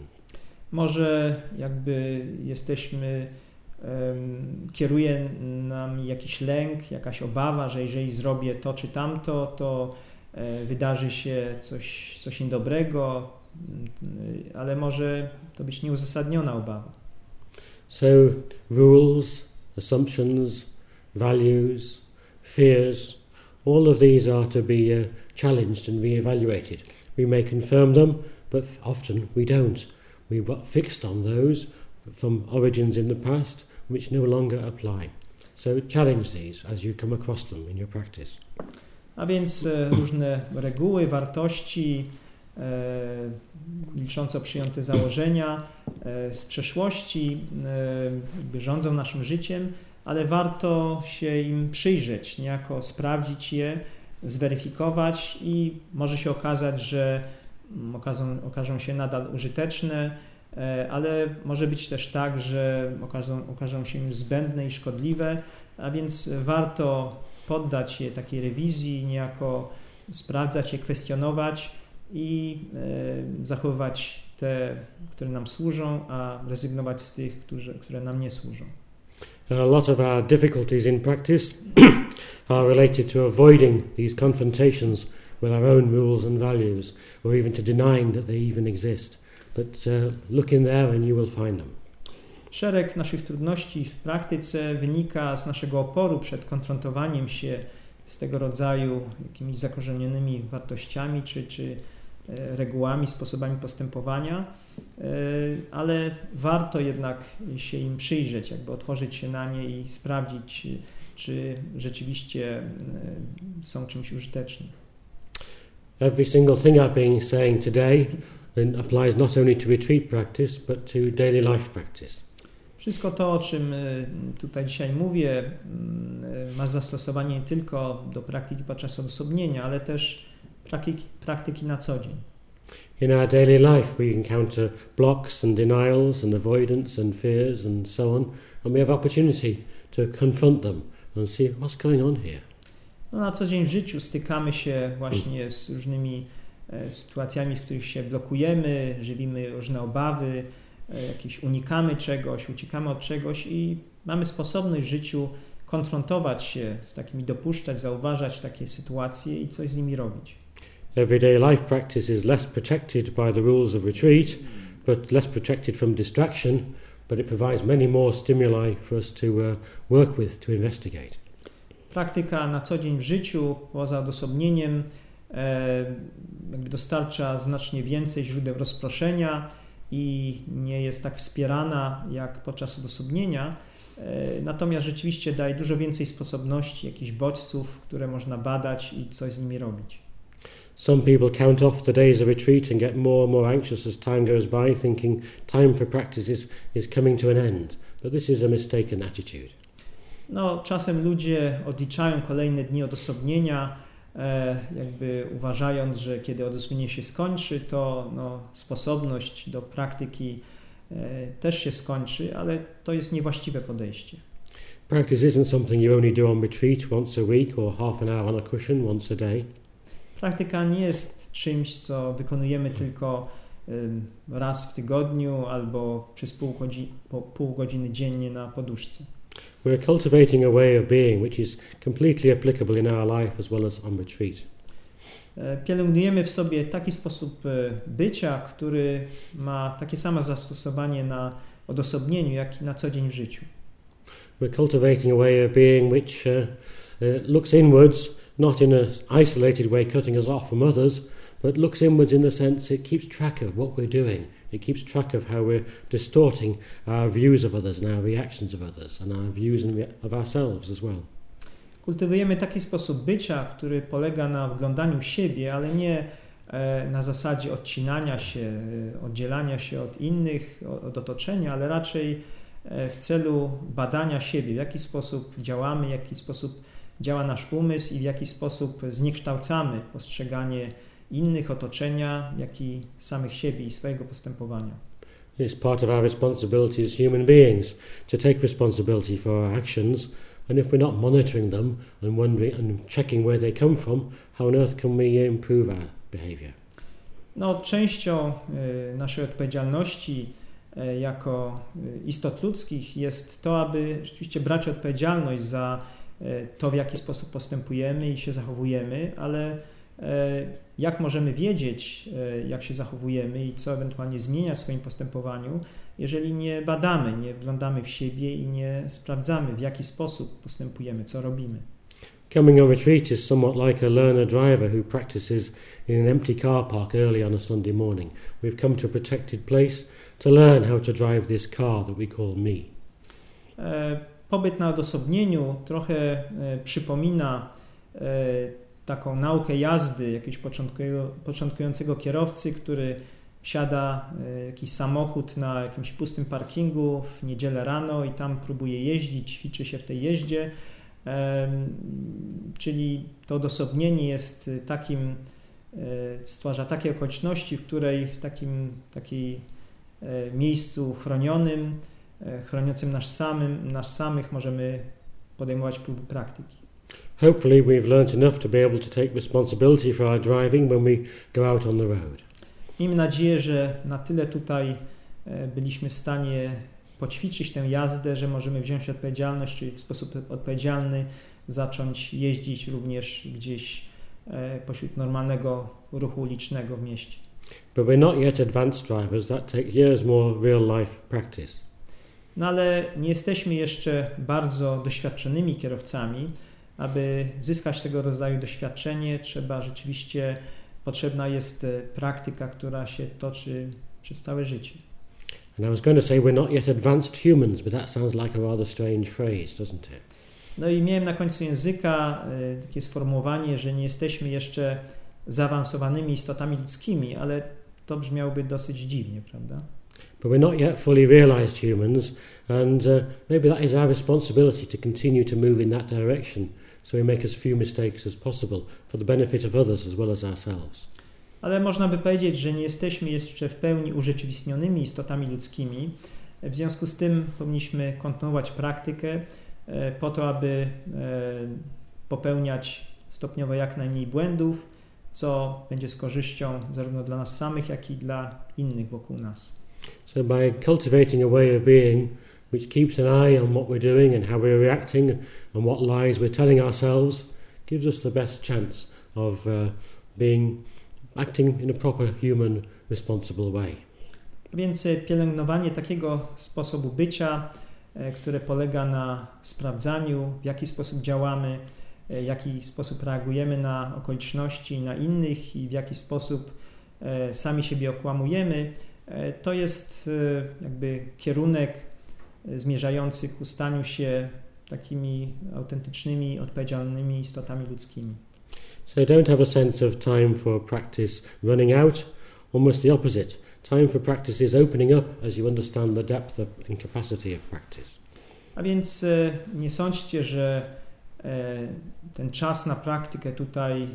Może jakby jesteśmy, um, kieruje nam jakiś lęk, jakaś obawa, że jeżeli zrobię to czy tamto, to e, wydarzy się coś, coś niedobrego, ale może to być nieuzasadniona obawa. So rules, assumptions, values, fears, all of these are to be uh, challenged and re-evaluated. We may confirm them, but often we don't. We got fixed on those from origins in the past which no longer apply. So challenge these as you come across them in your practice. A więc e, różne reguły, wartości, e, licząco przyjęte założenia e, z przeszłości e, rządzą naszym życiem, ale warto się im przyjrzeć, niejako sprawdzić je, zweryfikować i może się okazać, że okażą, okażą się nadal użyteczne, ale może być też tak, że okażą, okażą się już zbędne i szkodliwe, a więc warto poddać je takiej rewizji, niejako sprawdzać je, kwestionować i e, zachowywać te, które nam służą, a rezygnować z tych, które, które nam nie służą. A lot of our difficulties in practice are related to avoiding these confrontations with our own rules and values, or even to denying that they even exist. But uh, look in there and you will find them. Szereg naszych trudności w praktyce wynika z naszego oporu przed konfrontowaniem się z tego rodzaju jakimiś zakorzenionymi wartościami czy, czy regułami, sposobami postępowania, ale warto jednak się im przyjrzeć, jakby otworzyć się na nie i sprawdzić, czy rzeczywiście są czymś użyteczni. Every single thing I've been saying today and applies not only to retreat practice, but to daily life practice. Wszystko to, o czym tutaj dzisiaj mówię, ma zastosowanie nie tylko do praktyki podczas odosobnienia, ale też praktyki, praktyki na co dzień. In our daily life we encounter blocks and denials and avoidance and fears and so on, and we have opportunity to confront them and see what's going on here. No, na co dzień w życiu stykamy się właśnie z różnymi e, sytuacjami, w których się blokujemy, żywimy różne obawy, e, jakieś unikamy czegoś, uciekamy od czegoś i mamy sposobność w życiu konfrontować się z takimi, dopuszczać, zauważać takie sytuacje i coś z nimi robić. Everyday life practice is less protected by the rules of retreat, but less protected from distraction, but it provides many more stimuli for us to uh, work with, to investigate. Praktyka na co dzień w życiu, poza odosobnieniem, e, jakby dostarcza znacznie więcej źródeł rozproszenia i nie jest tak wspierana jak podczas odosobnienia, e, natomiast rzeczywiście daje dużo więcej sposobności, jakichś bodźców, które można badać i coś z nimi robić. Some people count off the days of retreat and get more and more anxious as time goes by, thinking time for practice is, is coming to an end. But this is a mistaken attitude. No, czasem ludzie odliczają kolejne dni odosobnienia, e, jakby uważając, że kiedy odosobnienie się skończy, to no, sposobność do praktyki e, też się skończy, ale to jest niewłaściwe podejście. Practice isn't something you only do on retreat once a week or half an hour on a cushion once a day. Praktyka nie jest czymś, co wykonujemy tylko um, raz w tygodniu albo przez pół godziny, po, pół godziny dziennie na poduszce. We're cultivating a way of being which is completely applicable in our life as well as on retreat. Pielęgnujemy w sobie taki sposób bycia, który ma takie samo zastosowanie na odosobnieniu, jak i na co dzień w życiu. We're cultivating a way of being which uh, uh, looks inwards, not in an isolated way cutting us off from others, but looks inwards in the sense it keeps track of what we're doing. It keeps track of how we're distorting our views of others and our reactions of others and our views of ourselves as well. Kultywujemy taki sposób bycia, który polega na wglądaniu w siebie, ale nie e, na zasadzie odcinania się, e, oddzielania się od innych, od otoczenia, ale raczej e, w celu badania siebie, w jaki sposób działamy, w jaki sposób działa nasz umysł i w jaki sposób zniekształcamy postrzeganie innych, otoczenia, jak i samych siebie i swojego postępowania. It's part of our responsibility as human beings to take responsibility for our actions, and if we're not monitoring them and wondering and checking where they come from, how on earth can we improve our behavior? No, częścią y, naszej odpowiedzialności y, jako y, istot ludzkich jest to, aby rzeczywiście brać odpowiedzialność za y, to, w jaki sposób postępujemy i się zachowujemy, ale y, jak możemy wiedzieć, y, jak się zachowujemy i co ewentualnie zmienia w swoim postępowaniu, jeżeli nie badamy, nie wglądamy w siebie i nie sprawdzamy, w jaki sposób postępujemy, co robimy. Coming on retreat is somewhat like a learner driver who practices in an empty car park early on a Sunday morning. We've come to a protected place to learn how to drive this car that we call me. E, pobyt na odosobnieniu trochę e, przypomina e, taką naukę jazdy jakiegoś początkującego kierowcy, który wsiada w jakiś samochód na jakimś pustym parkingu w niedzielę rano i tam próbuje jeździć, ćwiczy się w tej jeździe. Czyli to odosobnienie jest takim, stwarza takie okoliczności, w której w takim takiej miejscu chronionym, chroniącym nas, samym, nas samych możemy podejmować próby praktyki. Hopefully we've learned enough to be able to take responsibility for our driving when we go out on the road. Miejmy nadzieję, że na tyle tutaj byliśmy w stanie poćwiczyć tę jazdę, że możemy wziąć odpowiedzialność, czyli w sposób odpowiedzialny zacząć jeździć również gdzieś pośród normalnego ruchu ulicznego w mieście. But we're not yet advanced drivers. That takes years more real life practice. No ale nie jesteśmy jeszcze bardzo doświadczonymi kierowcami. Aby zyskać tego rodzaju doświadczenie, trzeba rzeczywiście, potrzebna jest praktyka, która się toczy przez całe życie. And I was going to say we're not yet advanced humans, but that sounds like a rather strange phrase, doesn't it? No i miałem na końcu języka y, takie sformułowanie, że nie jesteśmy jeszcze zaawansowanymi istotami ludzkimi, ale to brzmiałoby dosyć dziwnie, prawda? But we're not yet fully realized humans, and uh, maybe that is our responsibility to continue to move in that direction, so we make as few mistakes as possible for the benefit of others as well as ourselves. Ale można by powiedzieć, że nie jesteśmy jeszcze w pełni urzeczywistnionymi istotami ludzkimi. W związku z tym powinniśmy kontynuować praktykę po to, aby popełniać stopniowo jak najmniej błędów, co będzie z korzyścią zarówno dla nas samych, jak i dla innych wokół nas. So by cultivating a way of being which keeps an eye on what we're doing and how we're reacting and what lies we're telling ourselves gives us the best chance of uh, being acting in a proper human responsible way. Więc pielęgnowanie takiego sposobu bycia, które polega na sprawdzaniu, w jaki sposób działamy, w jaki sposób reagujemy na okoliczności, na innych i w jaki sposób sami siebie okłamujemy, to jest jakby kierunek zmierzający ku staniu się takimi autentycznymi, odpowiedzialnymi istotami ludzkimi. So don't have a sense of time for practice running out, almost the opposite. Time for practice is opening up as you understand the depth of and capacity of practice. A więc nie sądźcie, że ten czas na praktykę tutaj,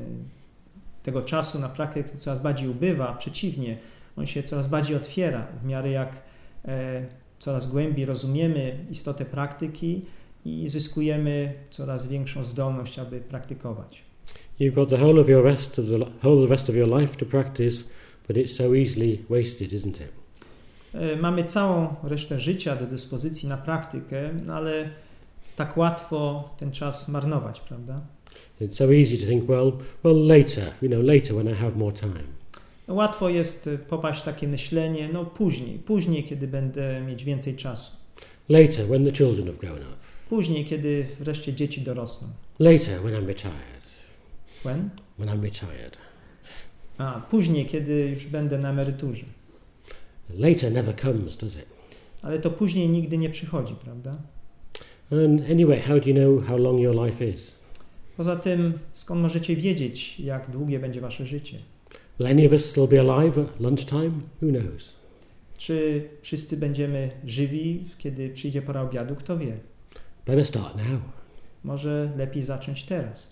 tego czasu na praktykę coraz bardziej ubywa, przeciwnie, on się coraz bardziej otwiera w miarę jak coraz głębiej rozumiemy istotę praktyki i zyskujemy coraz większą zdolność, aby praktykować. You've got the whole of your rest of the whole the rest of your life to practice, but it's so easily wasted, isn't it? Mamy całą resztę życia do dyspozycji na praktykę, no ale tak łatwo ten czas marnować, prawda? It's so easy to think, well, well later, you know, later when I have more time. No, łatwo jest popaść w takie myślenie, no później, później, kiedy będę mieć więcej czasu. Later, when the children have grown up. Później, kiedy wreszcie dzieci dorosną. Later, when I'm retired. When? When I'm retired. A, później, kiedy już będę na emeryturze. Later never comes, does it? Ale to później nigdy nie przychodzi, prawda? And anyway, how do you know how long your life is? Poza tym, skąd możecie wiedzieć, jak długie będzie wasze życie? Will any of us still be alive at lunchtime? Who knows? Czy wszyscy będziemy żywi, kiedy przyjdzie pora obiadu? Kto wie? Better start now. Może lepiej zacząć teraz.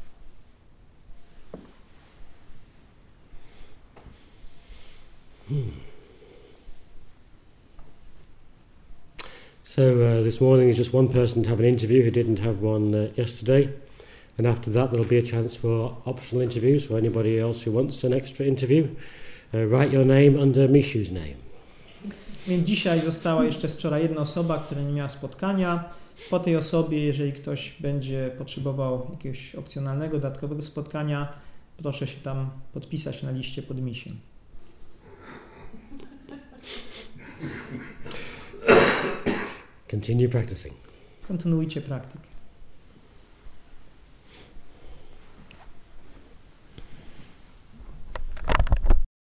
Hmm. So uh, this morning is just one person to have an interview who didn't have one uh, yesterday, and after that there'll be a chance for optional interviews for anybody else who wants an extra interview. Uh, write your name under Mishu's name. Więc dzisiaj została jeszcze z wczoraj jedna osoba, która nie miała spotkania. Po tej osobie, jeżeli ktoś będzie potrzebował jakiegoś opcjonalnego, dodatkowego spotkania, proszę się tam podpisać na liście pod Misiem. Continue practicing. Kontynuujcie praktykę.